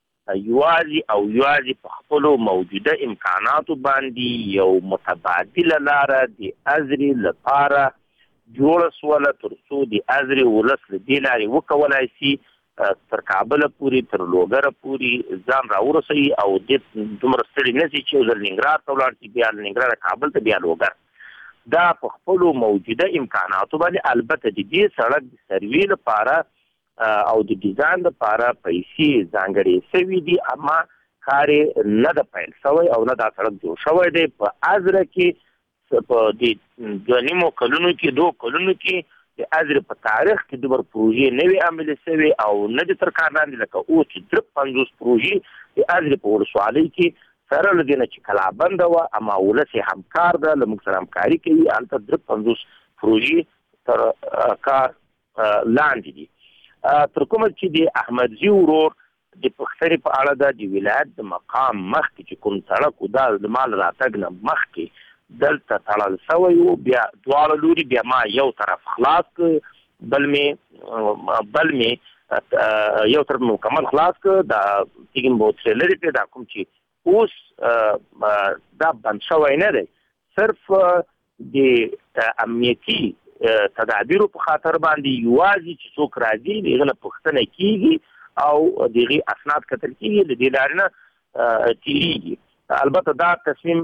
یوازې په خپلو موجوده امکاناتو باندې یو متبادله لاره د ازرې لپاره جوړه سوله تر څو د ازرې ولس له دې لارې وکولای شي تر کابل پورې تر لوګر پورې ځان راورسوي او د دومره ستړي نه شي چې یو ځل ننګرهار ته ولاړ شي بیا ننګرهار کابل ته بیا لوګر. دا په خپلو موجوده امکاناتو باندې البته د دې سړک د سروې لپاره او د ډیزاین لپاره پیسې ځانګړې شوي دي اما کار نه ده پیل شوی او نه دا سړک جوړ شوی دی. په ازره کې په د دوه نیمو کلونو کې د ازرې په تاریخ کې دومره پروژې نه وي عملي شوې او نه دي تر کار لاندې لکه اوس چې 53 پروژې د ازرې په ولسوالۍ کې سره له دې نه چې کلابنده وه اما ولس یې همکار ده له موږ سره همکاري کوي. هلته 53 پروژې تر کار لاندې دي. تر کومه چې د احمدزي ورور د پښتنې په اړه ده د ولایت د مقام مخکې چې کوم سړک و دا د مال راتګ نه مخکې دلته تړل شوی و بیا دواړه لوري بیا ما یو طرف خلاص کړ بل می یو طرف مکمل خلاص کړ دا تیګم بو ترلری په دا کوم چې اوس دا بند شوی نه دی صرف د امنیتي تدابیر په خاطر باندې یوازې چې څوک راځي دغه نه پوښتنه کیږي او دغه اسناد کتل کیږي د دې لارې نه تیریږي. البته دا تصمیم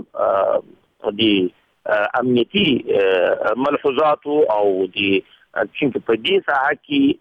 د امنیتي ملحوظات او د چې په دې ساحه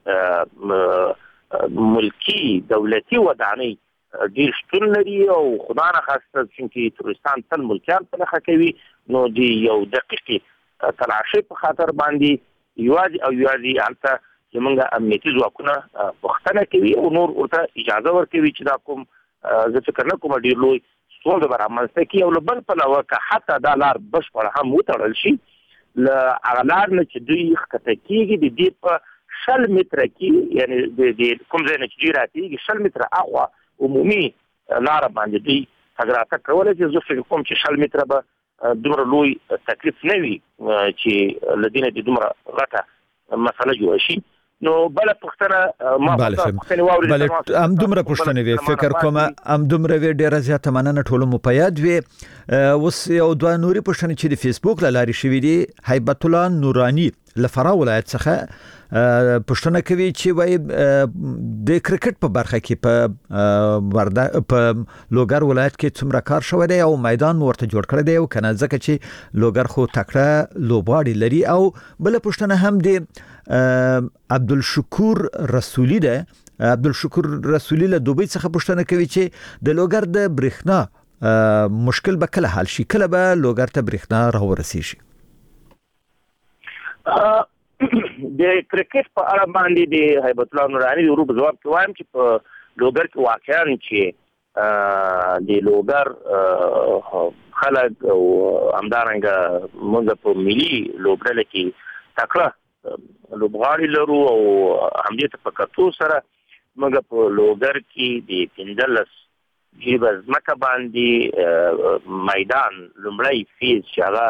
کې ملکی دولتي ودانۍ ډیر شتون لري او خدای نه خواسته چې ترستان تل ملکیان په لخوا کوي نو د یو دقیقې تلاشي په خاطر باندې یوازې البته زمونږ امنیتي ځواکونه پوښتنه کوي او نور ورته اجازه ورکوي چې دا کوم زه فکر نه کوم ډیر لوی ستونزه به رامنځته کړي او له بل پلوه که حتی دا لار بشپړ هم وتړل شي له هغه لار نه چې دوی ښکته کېږي د دې په 100 متره کې یعنی د کوم ځای نه چې دوی راتېږي 100 متره اخوا عمومي لاره باندې دوی تګ راتګ کولی چې زه فکر کوم چې 100 متره به دومره لوی تکلیف نه وي چې له دې نه د دومره غټه مسله جوړه شي. نو بل پښتنه ما بل ام دومره پښتنه وی فکر کوم ام دومره وی ډیره زیاته مننه ټولو مو په یاد وی اوس یو دوه نوري پښتنه چې د فیسبوک لاري شوې دي هیبت الله نورانی لفرا ولایت څخه پښتنه کوي چې وای د کرکټ په برخه کې په لوګر ولایت کې څومره کار شوی دی او میدان ورته جوړ کړی دی او کنه ځکه چې لوګر خو تکړه لوبغاړي لري او بل پښتنه هم دی عبدالشکور رسولی ده عبدالشکور رسولی له دوبۍ څخه پښتنه کوي چې د لوګر د برېښنا مشکل به کله حل شي کله به لوګر ته برېښنا راورسي شي. د کرکټ په اړه باندې د هیبت الله نورانی د ورو په جواب کې وایم چې په لوګر کې واقعا چې د لوګر خلک او همدارنګه موږ په ملي لوبډله کې تکړه لوبغاړي لرو او همدې ته په کتو سره موږ په لوګر کې د 15 جیب ځمکه باندې میدان لومړی فیز چې هغه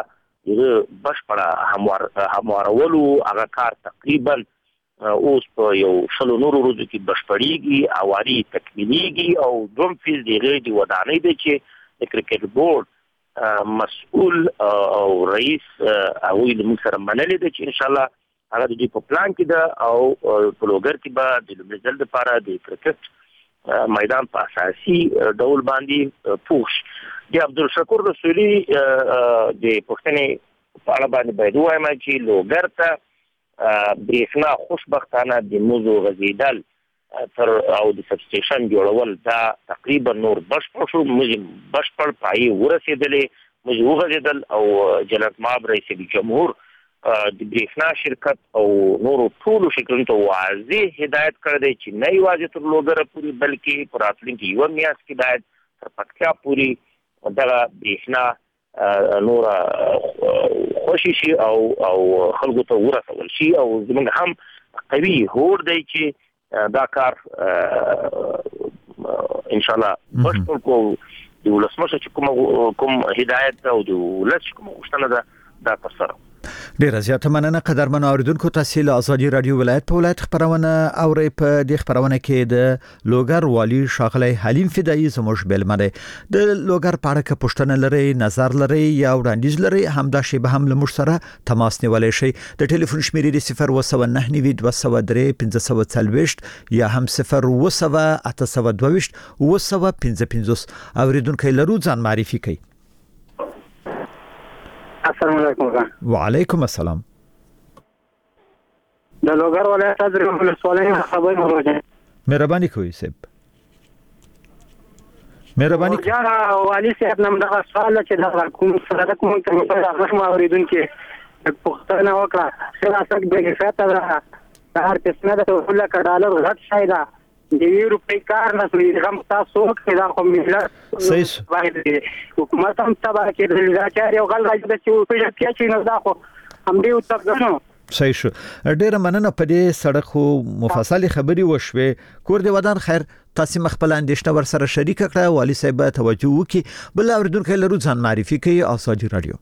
بشپړه هموارولو هغه کار تقریبا اوس په یو 100 نورو ورځو کې بشپړیږي اواري تکمیليږي او دوم فیز د غړي ودانۍ د چې د کرکټ بورډ مسؤل او رئیس او د موږ سره منلې ده چې ان شاء الله هغه د دې په پلان کې ده او په لوګر کې به د لومړي ځل لپاره د کرکټ میدان په اساسي ډول باندې پوښ د عبدالشکور رسولی د پښتنې په اړه باندې باید وایم چې لوګر ته برېښنا خوشبختانه د موضوع غځېدل تر او د سب سټیشن جوړول دا تقریبا نور بشپړ شو موږ بشپړ پای ورسېدلې موږ وغځېدل او جنرال ماب رئیس جمهور د برېښنا شرکت او نورو ټولو شرکتونو ته واضح هدایت کړی دی چې نه یوازې تر لوګر پورې بلکې په راتلونکي یوه میاشت کې باید تر پکتیا پورې دغه برېښنا نور خوشي شي او خلکو ته ورسول شي او زموږ هم قوي هوډ دی چې دا کار ان شاء الله بشپړ کو د ولسمشر چې کوم هدایت او د ولس کوم غوښتنه ده دا ترسره. ډیره زیاته مننه قدرمن اوریدونکو تاسو له ازادي رادیو ولایت په ولایت خبرونه اوري په دې خبرونه کې د لوګر والی شاغلی حلیم فدایي زموږ بلمنه د لوګر په اړه پوښتنه لري نظر لري یا وړاندیز لري همدا شی به هم لمر سره تماس نیولای شي د ټلیفون شمیرې 0199540 یا هم 08082 اوریدونکو لرو ځان معرفي کوي. السلام علیکم. وعلیکم السلام. د لوګر ولایت از ولسوالۍ خبر مروجه مهرباني کوئ صاحب مهرباني جان والی صاحب نن دا سوال چې دا کوم سره کوم ته په هغه ما اوریدونکو پښتنه وکړه سیاست به فاته دا هر قسمه د ټول کډالر غټ شایدا د یورو په کار نه سوي هم تاسو کې دا کوم ملت صحیح باید حکومت هم تبع کې د ځاچار یو غل راځي چې په دې کې نه دا خو هم دی او تاسو صحیح شو. ډیره مننه په دې سړک خو مفصل خبري وشوي کور دی ودان خیر تاسو مخبل اندیشنه ور سره شریک کړه والی صاحب توجه وکي بل اوریدونکو لرو ځان معرفي کوي ازادي رادیو.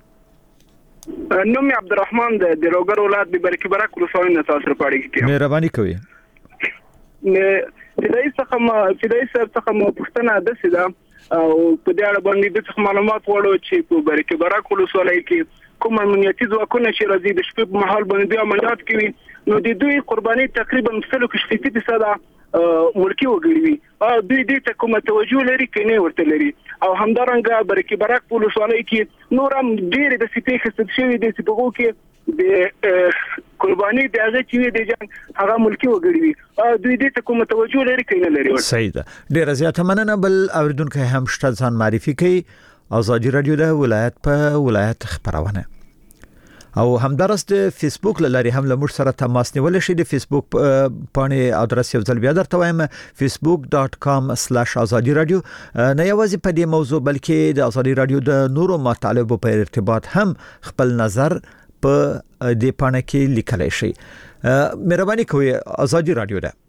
نوم عبدالرحمن د لوګر ولایت د برکی برک ولسوالۍ نه تاسو پاړی کیږي. مهرباني کوي. فدای څخه ما پښتنه د سیده او په دې اړه باندې د معلومات وړو چې په برکه برک ولسوالۍ کې کوم امنیتي ځواکونه چې راځي د شپې په مهال باندې عملیات کوي نو د دوی قرباني تقریبا 30% ملکی وګړي وي او دوی دې ته کومه توجه لري کني ورته لري او همدارنګه برکه برک ولسوالۍ کې نور هم ډېر د سپېخ خصوصي شوی د سپغو کې د قرباني د هغه چې د جنگ هغه ملکی وګړي وي او دوی دې ته کومه توجه لري کني لري صحیح ده ډېر زیاته مننه بل اوریدونکو هم شته ځان معرفي کوي آزادی رادیو د ولایت په ولایت خبرونه او همدارس د فیسبوک لاري هم له موږ سره تماس نیول شي د فیسبوک پاڼې ادرس یو ځل بیا درته وایم facebook.com/azadi radio نه یوازې په دې موضوع بلکې د ازادي رادیو د نورو مطالبو په ارتباط هم خپل نظر په دې پاڼه کې لیکلی شي مهرباني کوئ ازادي رادیو ده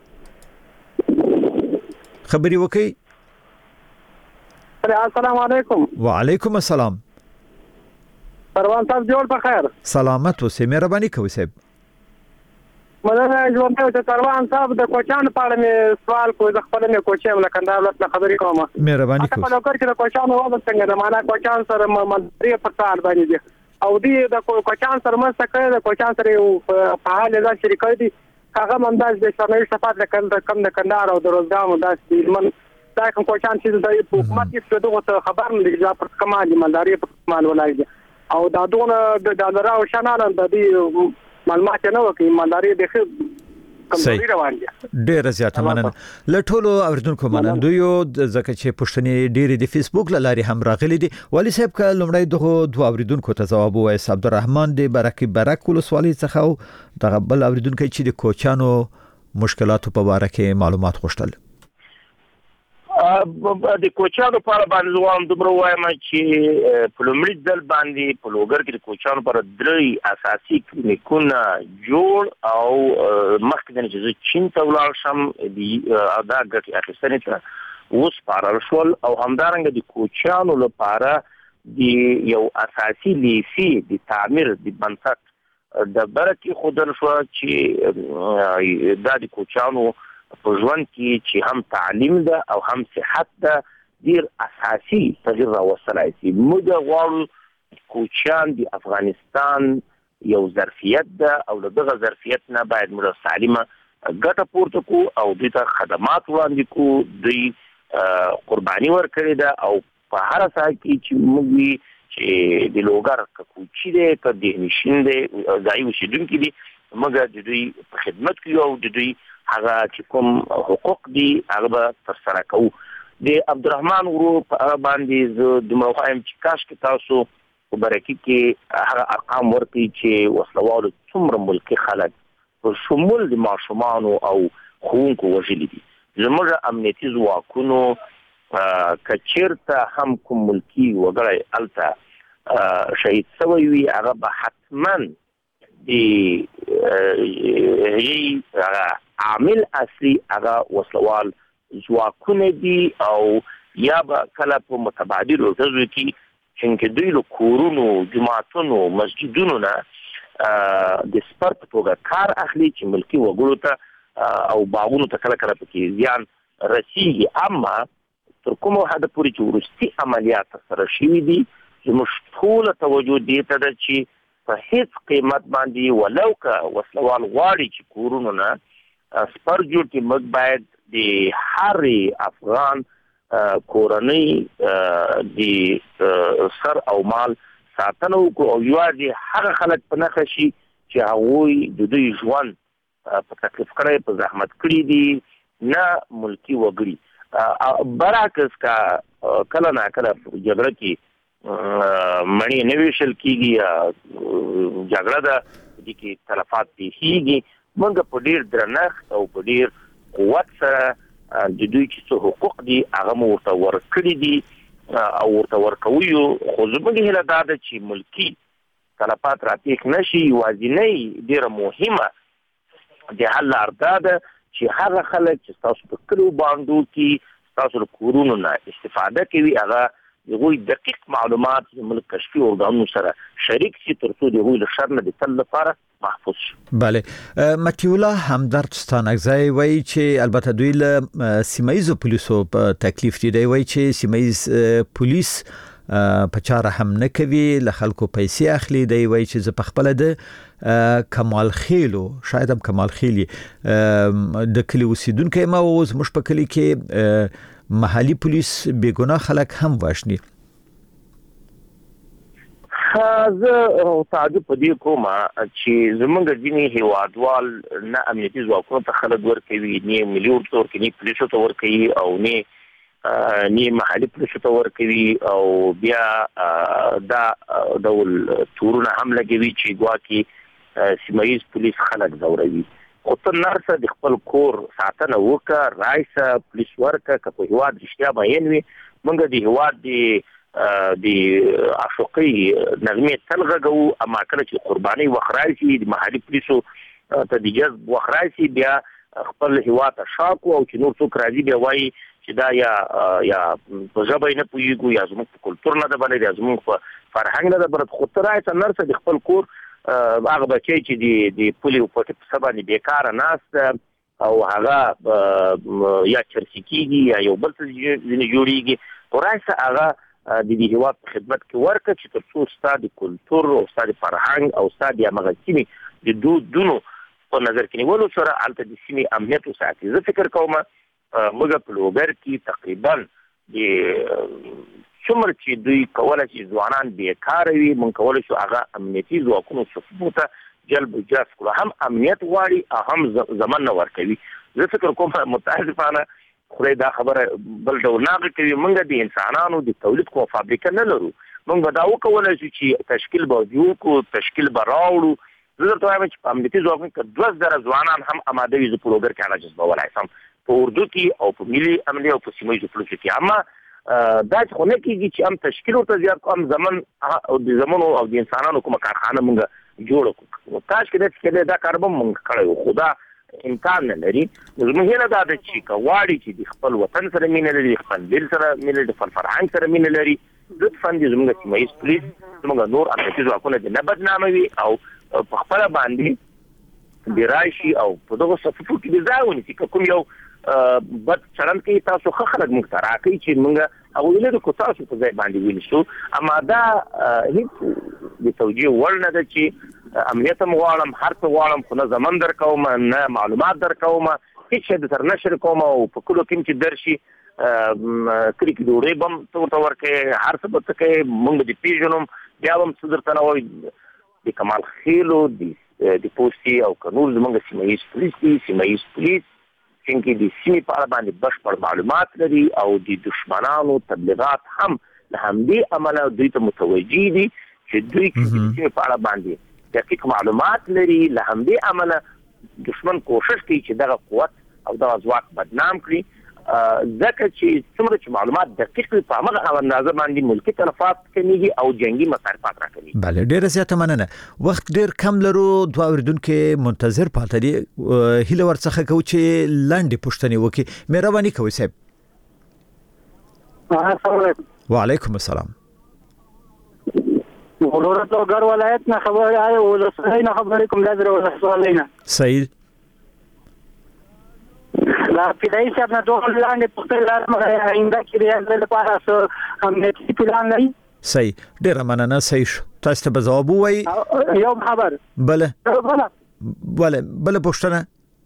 خبري وکي السلام علیکم وعلیکم السلام پروان صاحب جوړ په خیر سلامت اوسئ مهرباني کوئ صاحب مننه ژوند ته پروان صاحب د کوچان په اړه مې سوال کوم د خپل نه کوچم له کندهار ولایت خبرې کوم مهرباني کوئ په لوکر کې د کوچان وضع څنګه د معنا کوچان سره مدري په تال باندې دي او دی د کوچان سره مسته کوي د کوچان سره په حال ځان شریکای دي هغه منداز د شرنوي صفات د کم د کندهار او د روزګار منداز من دا کوم کوچان چې د حکومت کې دغه خبر نه لري پر کمال مالداري په کمال ولایت او دا دونه د راو شنان د دې معلومات نه وکي مالداري د کمزوري روان دي ډېر زیاته مننه لټولو اوریدونکو منندویو ځکه چې پښتني ډېری د فیسبوک لاري هم راغلي دي ولی صاحب ک لمړی دغه دوه اوریدونکو ته جواب وایي عبدالرحمن د برک ولسوالۍ څخه دغه بل اوریدونکو چې د کوچانو مشکلاتو په اړه کې معلومات غوښتل د کوچانو په اړه باندې زوام دومره وایم چې په لومړي ځل باندې په لوګر کې د کوچانو پر درې اساسي کلینیکونه جوړ او مخکې د چې چین ته ولاړ شم د دا ګټې اخیستنې ته وسپارل شول او همدارنګه د کوچانو لپاره د یو اساسي لیسي د تعمیر د بنسټ د برکې خودل شو چې دا د کوچانو په ژوند کې چې هم تعلیم ده او هم صحت ده ډیر اساسي تغیر راوستلای شي موږ غواړو کوچان د افغانستان یو ظرفیت ده او دغه ظرفیت نه باید موږ سالمه ګټه پورته کو او د خدمات وړاندې کو د قرباني ورکړي ده او په هر ځای کې چې موږ چې د لوګر کوچی ده ک د نشین ده ځای وشیدونکو دي موږ د دوی په خدمت کې او د دوی هغه چې کوم حقوق دي هغه تر سره کوو د عبدالرحمن ورو په باندې زه د مخایم چې کاش کې تاسو په برکې کې هغه ارقام ورکړي چې وسلوالو څومره ملکی خلک په شمول د ماشومان او خوونکو وژلي دي زموږ امنیتي ځواکونو کچیرته هم کوم ملکی وګړی الته شهید شوی وي هغه به حتما هغه عامل اصلي هغه وسلوال ځواکونه دي او یا به کله په متبادل ورځو کې چې دوی له کورونو جماعتونو مسجدونو نه د سپر په توګه کار اخلي چې ملکی وګړو ته او باغونو ته کله کله پکې زیان رسیږي اما تر کومه حد پورې چې ورستي عملیات سره شوي دي زموږ ټول توجه دې ته ده چې په هیڅ قیمت باندې ولو که وسلوال غواړي چې کورونو نه سپر جوړ کې موږ باید د هر افغان کورنۍ د سر او مال ساتنه وکړو او یوازې هغه خلک په نښه شي چې هغوی د دوی ژوند په تکلیف کړی په زحمت کړي دي نه ملکی وګړي برعکس کا کله نه کله جګړه کې مړی نه ویشل کېږي جګړه ده دې کې تلفات پیښیږي موږ په ډیر درنښت او په ډیر قوت سره د دوی چې څه حقوق دي هغه مو ورته ورکړي دي او ورته ورکوي خو زموږ هیله دا ده چې ملکی تلفات راپیښ نشي یوازینۍ ډیره مهمه د حل لار دا ده چې هغه خلک چې ستاسو په کلیو باندې کې ستاسو کورونو نه استفاده کوي هغه یوه دقیق معلومات زموږ کشفي ارګانونو سره شریک شي ترڅو د هغوی له شر نه د تل لپاره محفوظ شي. بله متیولا همدرد ستانکزی وایي چې البته دوی له سیمایزو پولیسو په تکلیف دي وایي چې سیمایز پولیس په چاره هم نه کوي له خلکو پیسې اخلي دی وایي چې زه په خپل د کمال خیلو شاید هم کمال خیلی د کلی اوسیدونکو ما اوس مش په کلی کې محلي پولیس بیګناه خلک هم واشني. زه تعجب پدې کوم چې زمونږ ځینې هیوادوال نه امنیتي ځواکونو ته خلک ورکوي، نه ملي ورته ورکوي، نه پولیسو ته ورکوي او نه محلي پولیسو ته ورکوي او بیا دا ډول تورونه هم لګوي چې ګواکې سیمایز پولیس خلک ځوروي. او ته نرسه د خپل کور ساتنه وکړه، رایسه پولیس ورکړه، که په هیواد رښتیا مین وي. موږ د هیواد د عاشقۍ نغمې تل غږوو، اما کله چې قربانۍ وخت راشي د محلي پولیسو ته د جذب وخت راشي بیا خپل هیواد ته شاکو او چې نور څوک راځي بیا وایي چې دا یا په ژبه یې نه پوهېږو یا زموږ په کلتور نه ده بلد یا زموږ په فرهنګ نه ده بلد. خو ته رایسه نرسه د خپل کور هغه بچی چې د پولي په څه باندې بیکاره ناست او هغه یا چرسي کېږي یا یو بل څه ځینې جوړېږي، خو رایسه هغه د دې هیواد په خدمت کې ورکړه چې تر څو ستا د کلتور او ستا د فرهنګ او ستا د همغه سیمې د دودونو په نظر کې نیولو سره هلته د سیمې امنیت وساتي. زه فکر کوم موږ په لوګر کې تقریبا د څومره چې دوی کولی چې ځوانان بیکاره وي موږ کولی شو هغه امنیتي ځواکونو صفوفو ته جلب و جذب کړو. هم امنیت غواړي او هم زمن نه ورکوي. زه فکر کوم متاسفانه خدای دا خبره بل ډول نه کوي. موږ د انسانانو د تولید کومه فابریکه نه لرو. موږ به دا وکولی شو چې تشکیل به جوړ کړو، تشکیل به راوړو. زه درته وایم چې په امنیتي ځواکونو کې 20,000 ځوانان هم اماده وي زه په لوګر کې هغه جذبولی شم په اردو کې او په ملي امنیت او په سیمه پولیسو کې. اما دا چې خو نه کېږي چې هم تشکیل ورته زیات کړو، هم زمن او د زمنو او د انسانانو کومه کارخانه موږ جوړه کړو. کاش کې داسې کېدی دا کار به موږ کړی وو، خو دا امکان نه لري. زموږ هیله دا ده چې که غواړي چې د خپل وطن سره مینه لري، د خپل دل سره مینه لري، د خپل فرهنګ سره مینه لري، لطفا د زموږ سیمایز پولیس زموږ نور امنیتي ځواکونه د نه بدناموي او په خپله باندې د راشي او په دغو صفوفو کې د ځای ونیسي. که کوم یو بد چلند کوي تاسو ښه خلک موږ ته راکوي چې موږ هغوی لرو کړو تاسو په ځای باندې ونیسو. اما دا هېڅ د توجیه وړ نه ده چې امنیت هم غواړم، هر څه غواړم، خو نه زمن در کوم نه معلومات در کوم، هېڅ شی در نه شریکوم او په کلو کې چې درشي کلي کې ډوډۍ به هم ته ورته ورکوې، هر څه به ته کوې، موږ به دې پېژنم، بیا به هم څه درته نه وایي. د کمال خیلو د پوستي او کنور زموږ سیمایز پولیس دي. سیمایز پولیس څنګه د سیمې په اړه باندې بشپړ معلومات لري او د دشمنانو تبلیغات هم له همدې امله دوی ته متوجه دي چې دوی د سیمې په اړه باندې دقیق معلومات لري. له همدې امله دشمن کوشش کوي چې دغه قوت او دغه ځواک بدنام کړي، ځکه چې څومره چې معلومات دقیق وي په همغه اندازه باندې ملکي تلفات کمیږي او جنګي مصارفات راکوي. بله ډیره زیاته مننه. وخت ډیر کم لرو، دوه اوریدونکو منتظر پاتې دي. هیله ورڅخه کوو چې لاندې پوښتنې وکړي. مهرباني کوئ صاحب. السلام علیکم. وعلیکم السلام. ولورت لوګر ولایت نه خبر آی ولسای نه خبر کوم لازم ولسای نه صحیح لا پیدای صاحب نه ډول لاندې پختل لاره آینده کې ریاض لپاره سو امنیتي پلان لري. صحیح ډیر مننه. صحیح شو. تاسو ته به جواب وایي. یو خبر بله پوښتنه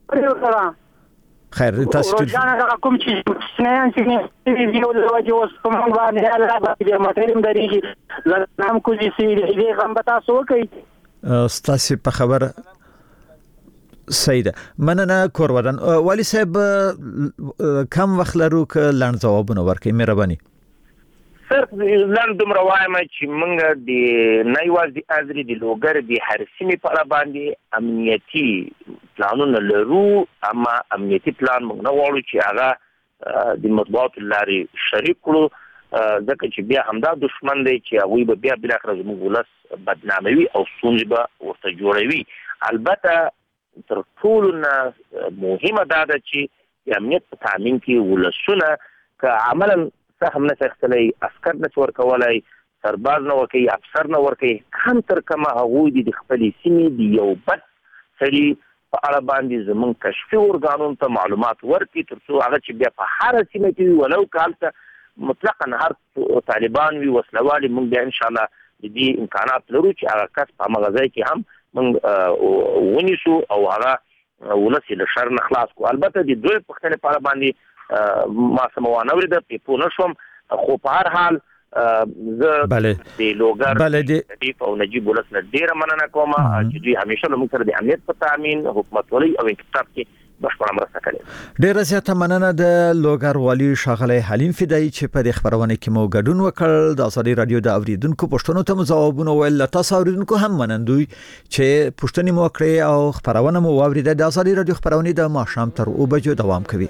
خیر تاسو ته کوم چې نه یو د وجه اوس کوم باندې الله باندې ماتریم درېږي نام کولی سي دې غم به تاسو کوي. تاسو په خبره صحیح ده. مننه کورودن. والی صاحب کم وخت لرو که لاند ځوابونه ورکړئ مهرباني. صرف لاند دومره وایم چې موږ د نه یوازې د ازرې د لوګر د هر سیمې په اړه باندې امنیتي پلانونه لرو، اما امنیتي پلان موږ نه غواړو چې هغه د مطبوعاتو لارې شریک کړو، ځکه چې بیا همدا دشمن دی چې هغوی به بیا بالاخره زموږ ولس بدناموي او ستونزې به ورته جوړوي. البته تر ټولو نه مهمه دا ده چې د امنیت په تامین کې ولسونه که عملا سهم نه اخلي عسكر نه ورکولای سرباز نه ورکي افسر نه ورکي هم تر کما هغه د خپل سیمې دی یو بد سړي په اړه باندې زمون کشفي ورګانون ته معلومات ورکي ترڅو هغه چې بیا په هر سیمه کې ولو کالته مطلقاً هر طالبان وي وسلوالي موږ بیا ان شاء الله د دې امکانات لرو چې هغه کس په مغازه کې هم موږ ونیسو او هغه ولسی له شر نه خلاص کو. البته د دوی پختنه په اړه باندې ما سموانه ورده په نشم خو په هر حال زه د لوګر د او نجیب ولسنه ډیره مننه کوم چې دوی همیشه له موږ سره د امنیت په تامین حکومت ولي او انتخاب کې بشپړه مرسته کوي. ډیره زیاته مننه د لوګر والی ښاغلی حلیم فدایي چې په دې خبرونه کې مو ګډون وکړ. د ازادي رادیو د اوریدونکو پښتنو ته ځوابونه ویل. تاسو اوریدونکو هم منندوی چې پښتني مو کړی او خبرونه مو واوریده. د ازادي رادیو خبرونه د ماښام تر 2 بجو دوام کوي.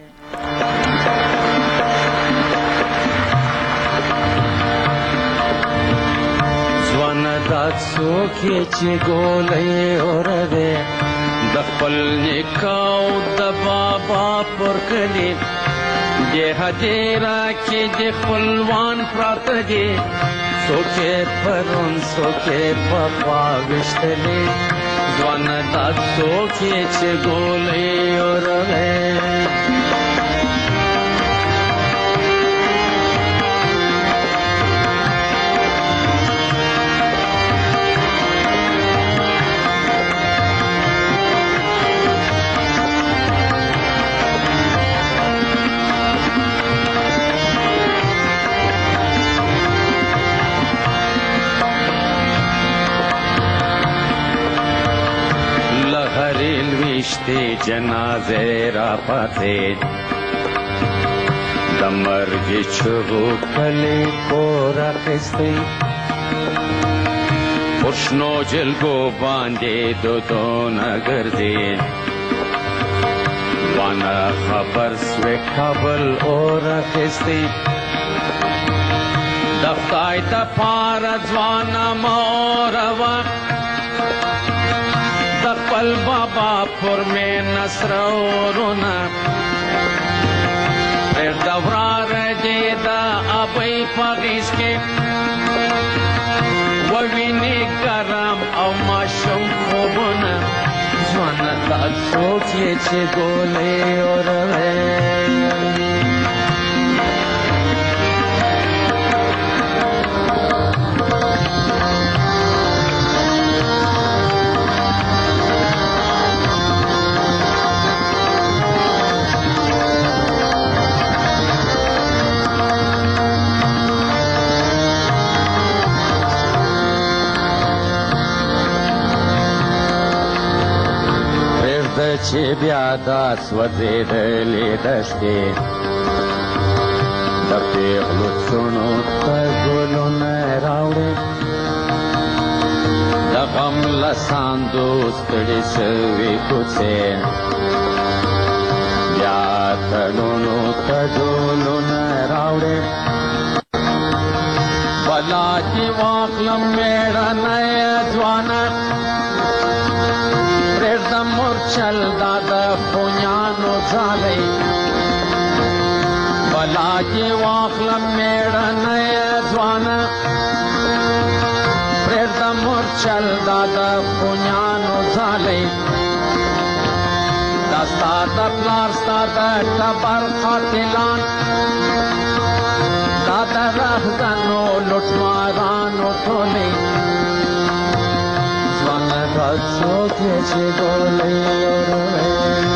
څوکې چې ګولې اورده د خپل نکاو د بابا پر کلی د هدیرا کې د خپلوان پراته دي څوکې پرون څوکې په پاوشتلې ځوانه دا څوکې چې ګولې اورده جنازه را پاتې د مرګ چغو کلی کور اخیستی پښنو جلګو باندې دودونه ګرځي وانا خبر سوی کابل اور اخیستی د خدای ته پاره ځوانه موروا خپل بابا پر میں نصر ورونا پر دورار دیدا ابي پاگیس کے ووینی کرم او ماشم خوبنا زوانا تا سوچے چه گولے اور ہے چې بیا دا سوځېدلې دښتې د پیغلو څڼو ته ګلونه راوړې د غم له ساندو ستړې شوې کوڅې بیا تړونو ته ډولونه راوړې بلا دې واخلم مېړنی ځوانه چل دادا خونیانو ځالې بلا کې واخلم میړنی ځوانه پرېږده مور چل دادا خونیانو ځالې دا ستا د پلار ستا د ټبر قاتلان دا د رهزنو لوټمارانو ټولې څوکې چې ګولې اورې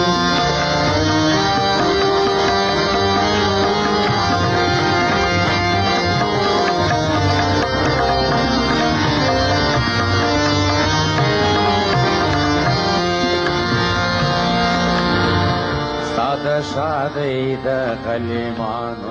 ستا د شادۍ د غلیمانو